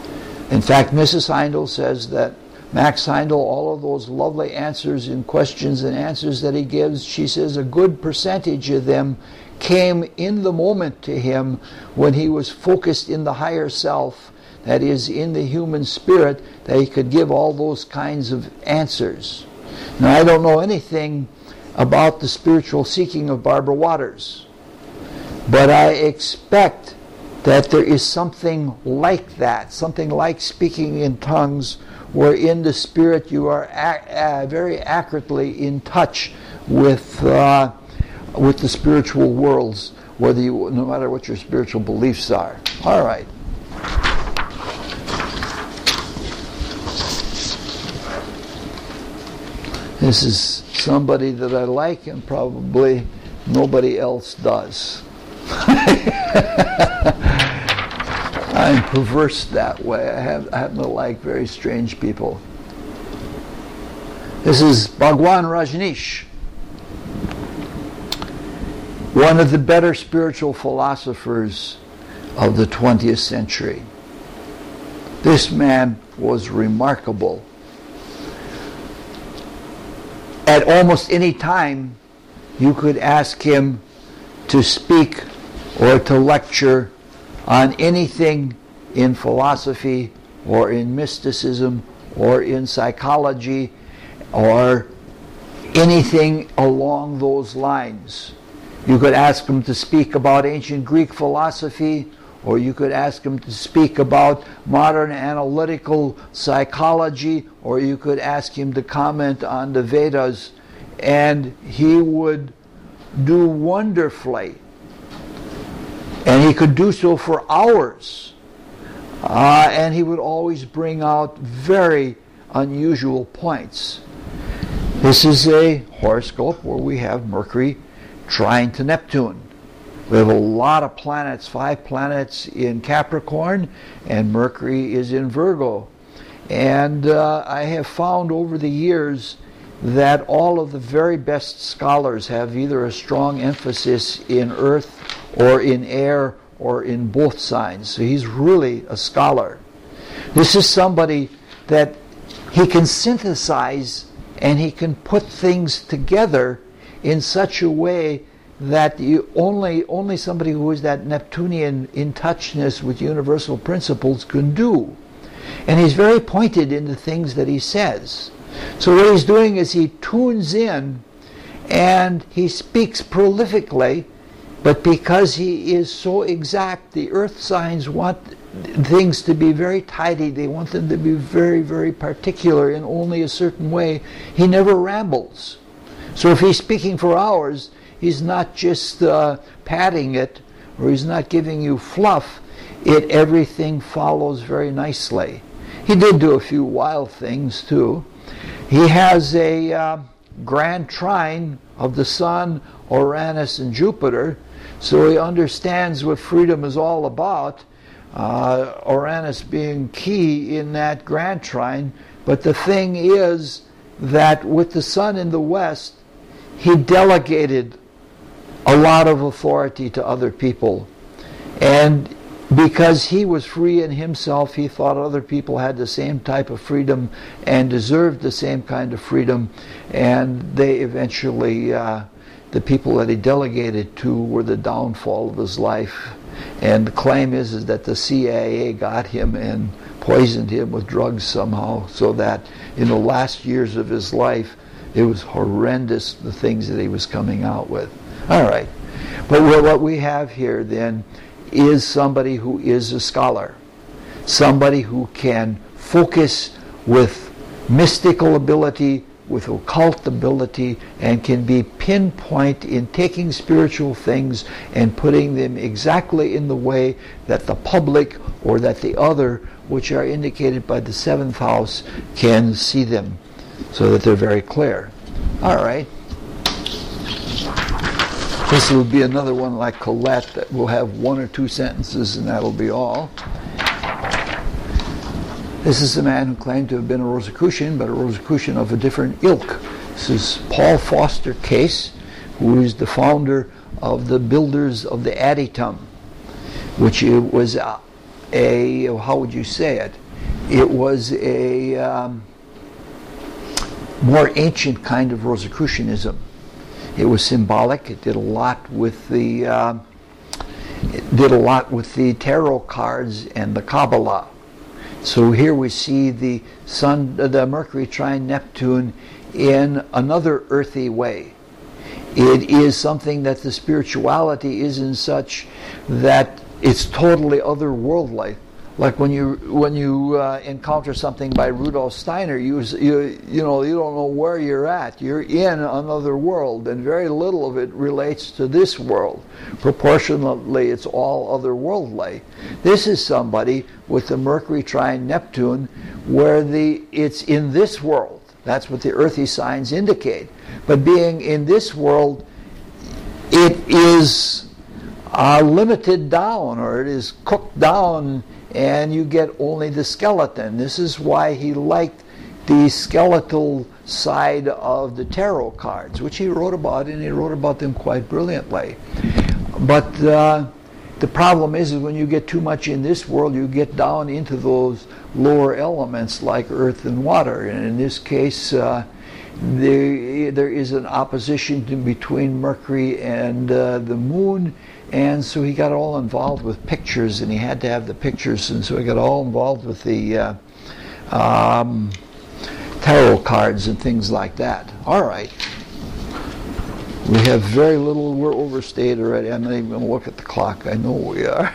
In fact, Missus Heindel says that Max Heindel, all of those lovely answers in questions and answers that he gives, she says a good percentage of them came in the moment to him when he was focused in the higher self, that is, in the human spirit, that he could give all those kinds of answers. Now, I don't know anything about the spiritual seeking of Barbara Waters, but I expect that there is something like that, something like speaking in tongues, where in the spirit you are ac- uh, very accurately in touch with uh, with the spiritual worlds, whether you, no matter what your spiritual beliefs are. All right. This is somebody that I like and probably nobody else does. I'm perverse that way. I, have, I happen to like very strange people. This is Bhagwan Rajneesh, one of the better spiritual philosophers of the twentieth century. This man was remarkable. At almost any time, you could ask him to speak or to lecture on anything in philosophy or in mysticism or in psychology or anything along those lines. You could ask him to speak about ancient Greek philosophy, or you could ask him to speak about modern analytical psychology, or you could ask him to comment on the Vedas, and he would do wonderfully. And he could do so for hours. Uh, and he would always bring out very unusual points. This is a horoscope where we have Mercury trine to Neptune. We have a lot of planets, five planets in Capricorn, and Mercury is in Virgo. And uh, I have found over the years that all of the very best scholars have either a strong emphasis in earth or in air or in both signs. So he's really a scholar. This is somebody that he can synthesize and he can put things together in such a way that you only only somebody who is that Neptunian in touchness with universal principles can do. And he's very pointed in the things that he says. So what he's doing is he tunes in and he speaks prolifically, but because he is so exact, the earth signs want things to be very tidy. They want them to be very, very particular in only a certain way. He never rambles. So if he's speaking for hours, he's not just uh, padding it, or he's not giving you fluff. It everything follows very nicely. He did do a few wild things too. He has a uh, grand trine of the Sun, Uranus, and Jupiter, so he understands what freedom is all about. Uh, Uranus being key in that grand trine, but the thing is that with the Sun in the West, he delegated a lot of authority to other people. And because he was free in himself, he thought other people had the same type of freedom and deserved the same kind of freedom. And they eventually, uh, the people that he delegated to were the downfall of his life. And the claim is, is that the C I A got him and poisoned him with drugs somehow, so that in the last years of his life, it was horrendous, the things that he was coming out with. All right. But what we have here then is somebody who is a scholar. Somebody who can focus with mystical ability, with occult ability, and can be pinpoint in taking spiritual things and putting them exactly in the way that the public or that the other, which are indicated by the seventh house, can see them so that they're very clear. All right. This will be another one like Colette that will have one or two sentences and that'll be all. This is a man who claimed to have been a Rosicrucian, but a Rosicrucian of a different ilk. This is Paul Foster Case, who is the founder of the Builders of the Adytum, which was a, a how would you say it? it was a um, more ancient kind of Rosicrucianism. It was symbolic. It did a lot with the uh, it did a lot with the tarot cards and the Kabbalah. So here we see the sun, the Mercury trine Neptune in another earthy way. It is something that the spirituality is in such that it's totally otherworldly. Like when you when you uh, encounter something by Rudolf Steiner, you you you know you don't know where you're at. You're in another world, and very little of it relates to this world. Proportionately, it's all otherworldly. This is somebody with the Mercury trine Neptune, where the it's in this world. That's what the earthy signs indicate. But being in this world, it is uh, limited down, or it is cooked down, and you get only the skeleton. This is why he liked the skeletal side of the tarot cards, which he wrote about, and he wrote about them quite brilliantly. But uh, the problem is, is when you get too much in this world, you get down into those lower elements like earth and water. And in this case, uh, there, there is an opposition to, between Mercury and uh, the moon. And so he got all involved with pictures, and he had to have the pictures, and so he got all involved with the uh, um, tarot cards and things like that. All right. We have very little, we're overstayed already. I'm not even going to look at the clock. I know we are.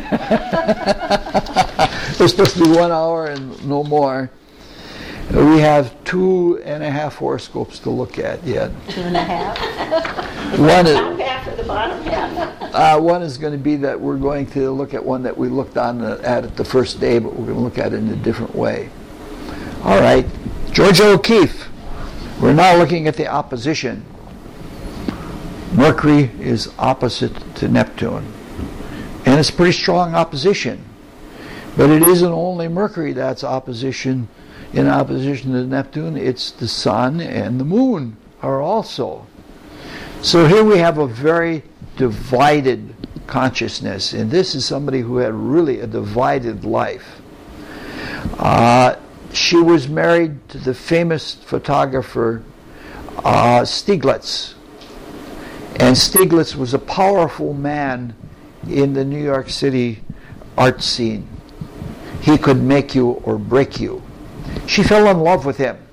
It's supposed to be one hour and no more. We have two and a half horoscopes to look at yet. Two and a half? One is, Top half or the bottom half? uh, one is going to be that we're going to look at one that we looked on the, at it the first day, but we're going to look at it in a different way. All right. Georgia O'Keeffe. We're now looking at the opposition. Mercury is opposite to Neptune. And it's pretty strong opposition. But it isn't only Mercury that's opposition in opposition to Neptune, it's the sun and the moon are also. So here we have a very divided consciousness, and this is somebody who had really a divided life. Uh, she was married to the famous photographer uh, Stieglitz. And Stieglitz was a powerful man in the New York City art scene. He could make you or break you. She fell in love with him.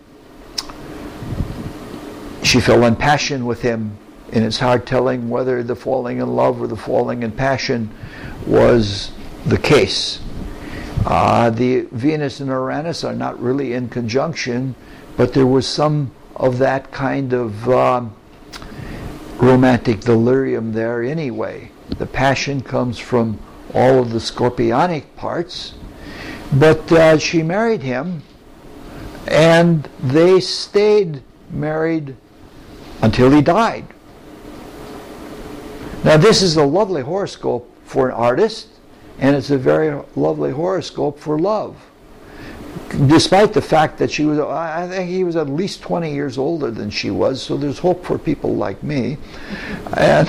She fell in passion with him, and it's hard telling whether the falling in love or the falling in passion was the case. Uh, the Venus and Uranus are not really in conjunction, but there was some of that kind of um, romantic delirium there anyway. The passion comes from all of the scorpionic parts, but uh, she married him, and they stayed married until he died. Now this is a lovely horoscope for an artist, and it's a very lovely horoscope for love. Despite the fact that she was, I think he was at least twenty years older than she was, so there's hope for people like me. And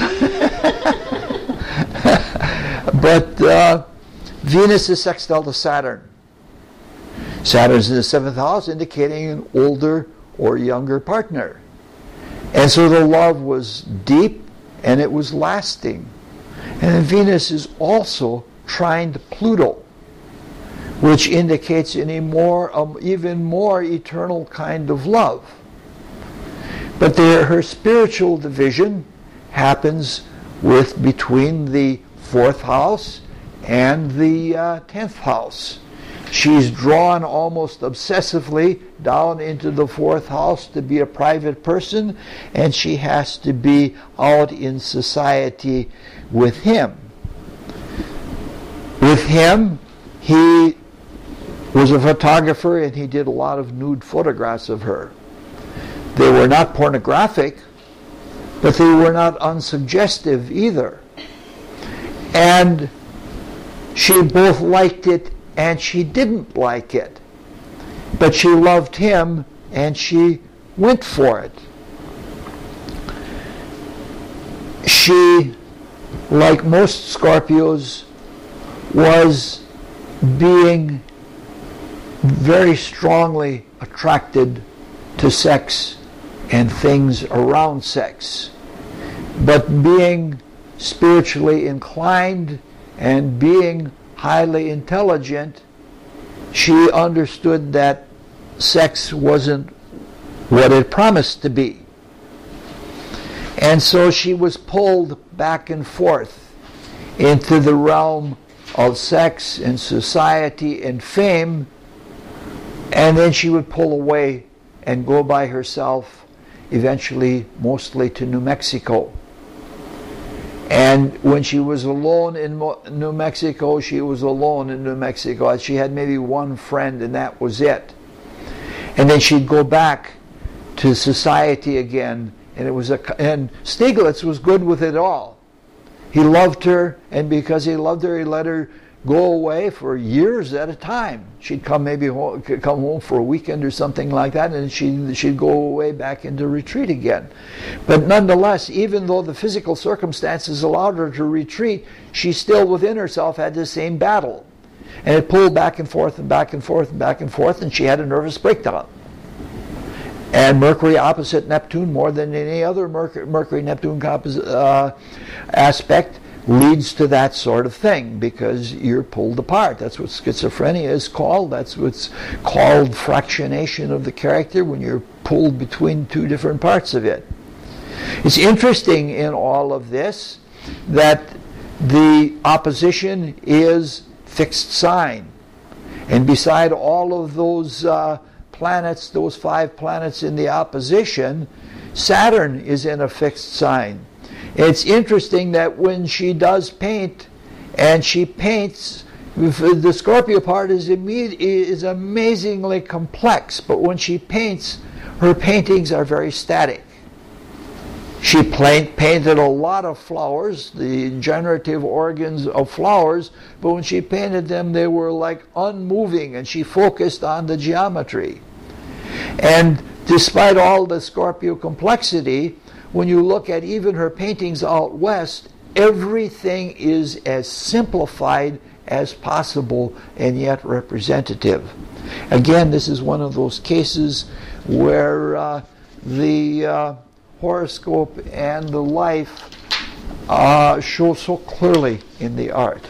but uh, Venus is sextile to Saturn. Saturn's in the seventh house, indicating an older or younger partner. And so the love was deep and it was lasting. And then Venus is also trine to Pluto, which indicates any more, um, even more eternal kind of love. But there, her spiritual division happens with between the fourth house and the uh, tenth house. She's drawn almost obsessively down into the fourth house to be a private person, and she has to be out in society with him. With him, he was a photographer, and he did a lot of nude photographs of her. They were not pornographic, but they were not unsuggestive either. And she both liked it and she didn't like it. But she loved him and she went for it. She, like most Scorpios, was being very strongly attracted to sex and things around sex. But being spiritually inclined and being highly intelligent, she understood that sex wasn't what it promised to be. And so she was pulled back and forth into the realm of sex and society and fame, and then she would pull away and go by herself, eventually mostly to New Mexico. And when she was alone in New Mexico, she was alone in New Mexico. She had maybe one friend, and that was it. And then she'd go back to society again, and it was a and Stieglitz was good with it all. He loved her, and because he loved her, he let her go away for years at a time. She'd come maybe home, come home for a weekend or something like that, and she'd, she'd go away back into retreat again. But nonetheless, even though the physical circumstances allowed her to retreat, she still within herself had the same battle. And it pulled back and forth and back and forth and back and forth, and she had a nervous breakdown. And Mercury opposite Neptune, more than any other Mercury-Neptune uh, aspect, leads to that sort of thing, because you're pulled apart. That's what schizophrenia is called. That's what's called fractionation of the character, when you're pulled between two different parts of it. It's interesting in all of this that the opposition is fixed sign. And beside all of those uh, planets, those five planets in the opposition, Saturn is in a fixed sign. It's interesting that when she does paint, and she paints, the Scorpio part is, imme- is amazingly complex, but when she paints, her paintings are very static. She paint, painted a lot of flowers, the generative organs of flowers, but when she painted them, they were like unmoving, and she focused on the geometry. And despite all the Scorpio complexity, when you look at even her paintings out west, everything is as simplified as possible and yet representative. Again, this is one of those cases where uh, the uh, horoscope and the life uh, show so clearly in the art.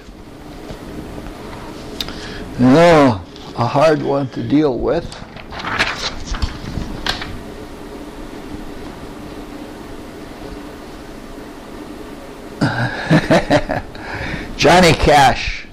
Oh, a hard one to deal with. Johnny Cash.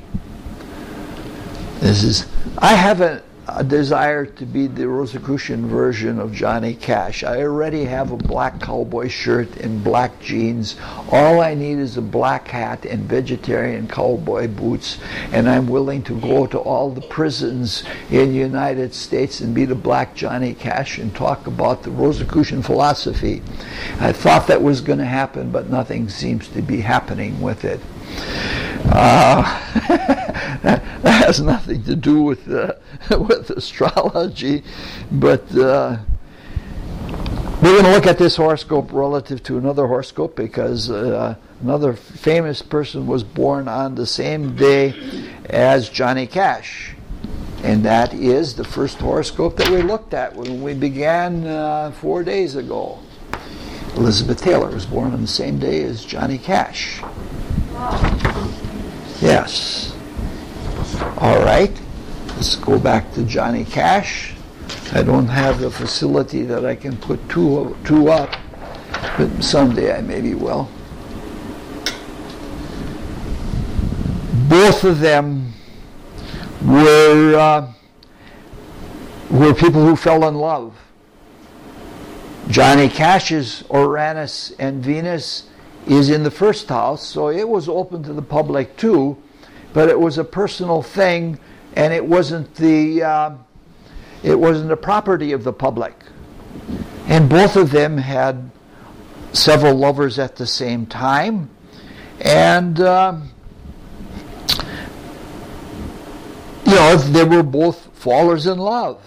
This is. I have a, a desire to be the Rosicrucian version of Johnny Cash. I already have a black cowboy shirt and black jeans. All I need is a black hat and vegetarian cowboy boots, and I'm willing to go to all the prisons in the United States and be the black Johnny Cash and talk about the Rosicrucian philosophy. I thought that was going to happen, but nothing seems to be happening with it. Uh, that has nothing to do with uh, with astrology, but uh, we're going to look at this horoscope relative to another horoscope, because uh, another famous person was born on the same day as Johnny Cash, and that is the first horoscope that we looked at when we began uh, four days ago. Elizabeth Taylor was born on the same day as Johnny Cash. Yes. All right. Let's go back to Johnny Cash. I don't have the facility that I can put two, two up, but someday I maybe will. Both of them were uh, were people who fell in love. Johnny Cash's Uranus and Venus is in the first house, so it was open to the public too, but it was a personal thing, and it wasn't the uh, it wasn't the property of the public. And both of them had several lovers at the same time, and uh, you know, they were both fallers in love.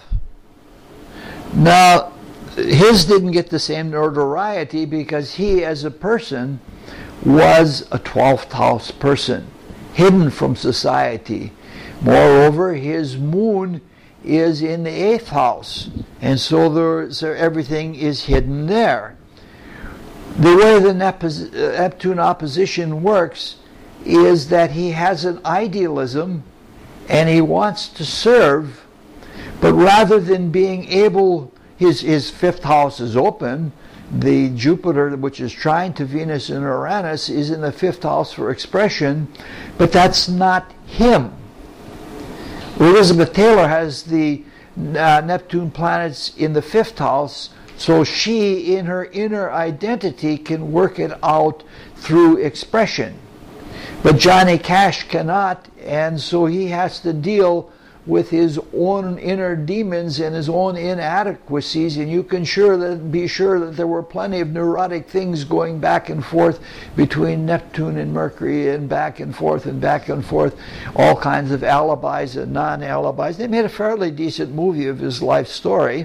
Now, his didn't get the same notoriety because he, as a person, was a twelfth house person, hidden from society. Moreover, his moon is in the eighth house, and so, there, so everything is hidden there. The way the Neptune opposition works is that he has an idealism and he wants to serve, but rather than being able, his, his fifth house is open. The Jupiter, which is trine to Venus and Uranus, is in the fifth house for expression, but that's not him. Elizabeth Taylor has the uh, Neptune planets in the fifth house, so she, in her inner identity, can work it out through expression. But Johnny Cash cannot, and so he has to deal with his own inner demons and his own inadequacies, and you can sure that, be sure that there were plenty of neurotic things going back and forth between Neptune and Mercury, and back and forth and back and forth, all kinds of alibis and non-alibis. They made a fairly decent movie of his life story.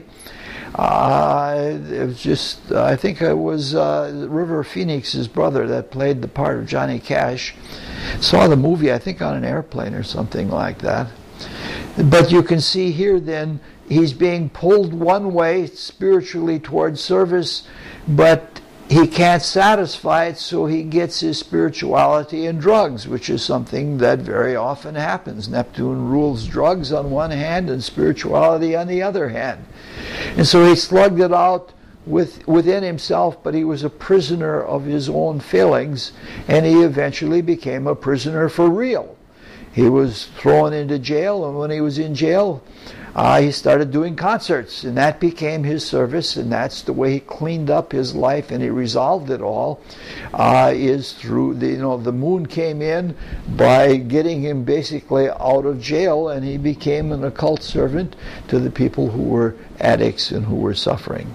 Uh, it was just, I think it was uh, River Phoenix's brother that played the part of Johnny Cash. Saw the movie, I think, on an airplane or something like that. But you can see here then, he's being pulled one way spiritually towards service, but he can't satisfy it, so he gets his spirituality in drugs, which is something that very often happens. Neptune rules drugs on one hand and spirituality on the other hand. And so he slugged it out with, within himself, but he was a prisoner of his own failings, and he eventually became a prisoner for real. He was thrown into jail, and when he was in jail, uh, he started doing concerts, and that became his service, and that's the way he cleaned up his life, and he resolved it all, uh, is through, the, you know, the moon came in by getting him basically out of jail, and he became an occult servant to the people who were addicts and who were suffering.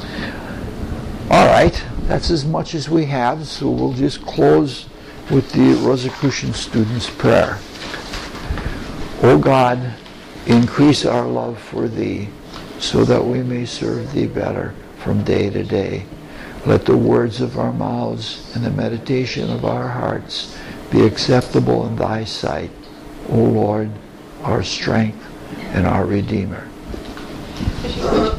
All right, that's as much as we have, so we'll just close with the Rosicrucian student's prayer. O God, increase our love for Thee, so that we may serve Thee better from day to day. Let the words of our mouths and the meditation of our hearts be acceptable in Thy sight, O Lord, our strength and our Redeemer. Which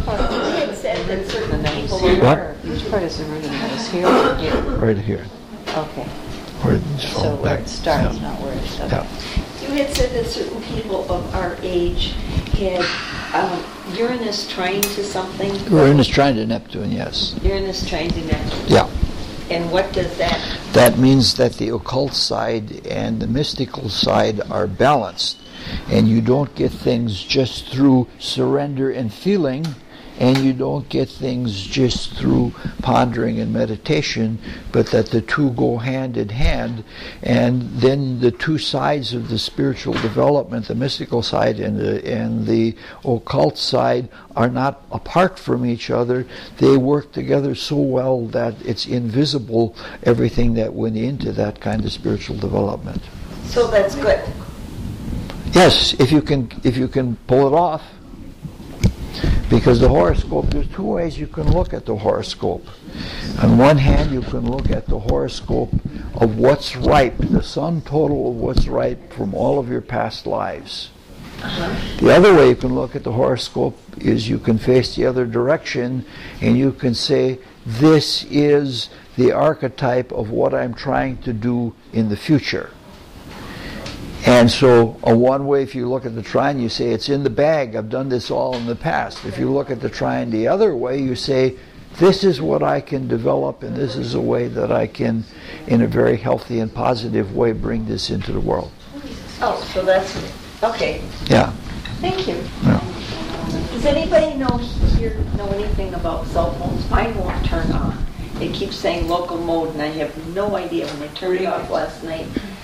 part is the reading? Is here or here? Right here. Okay. Where it's So fall where back. it starts, Yeah. not where it stops. Yeah. You had said that certain people of our age had um, Uranus trine to something. Uranus trine to Neptune, yes. Uranus trine to Neptune. Yeah. And what does that? That means that the occult side and the mystical side are balanced, and you don't get things just through surrender and feeling, and you don't get things just through pondering and meditation, but that the two go hand in hand, and then the two sides of the spiritual development, the mystical side and the, and the occult side, are not apart from each other. They work together so well that it's invisible, everything that went into that kind of spiritual development. So that's good. Yes, if you can, if you can pull it off. Because the horoscope, there's two ways you can look at the horoscope. On one hand, you can look at the horoscope of what's ripe, the sum total of what's ripe from all of your past lives. Uh-huh. The other way you can look at the horoscope is you can face the other direction, and you can say, this is the archetype of what I'm trying to do in the future. And so, uh, one way, if you look at the trine, you say, it's in the bag, I've done this all in the past. If you look at the trine the other way, you say, this is what I can develop, and this is a way that I can, in a very healthy and positive way, bring this into the world. Oh, so that's, okay. Yeah. Thank you. Yeah. Does anybody know here, know anything about cell phones? Mine won't turn on. It keeps saying local mode, and I have no idea when I turned it off last night.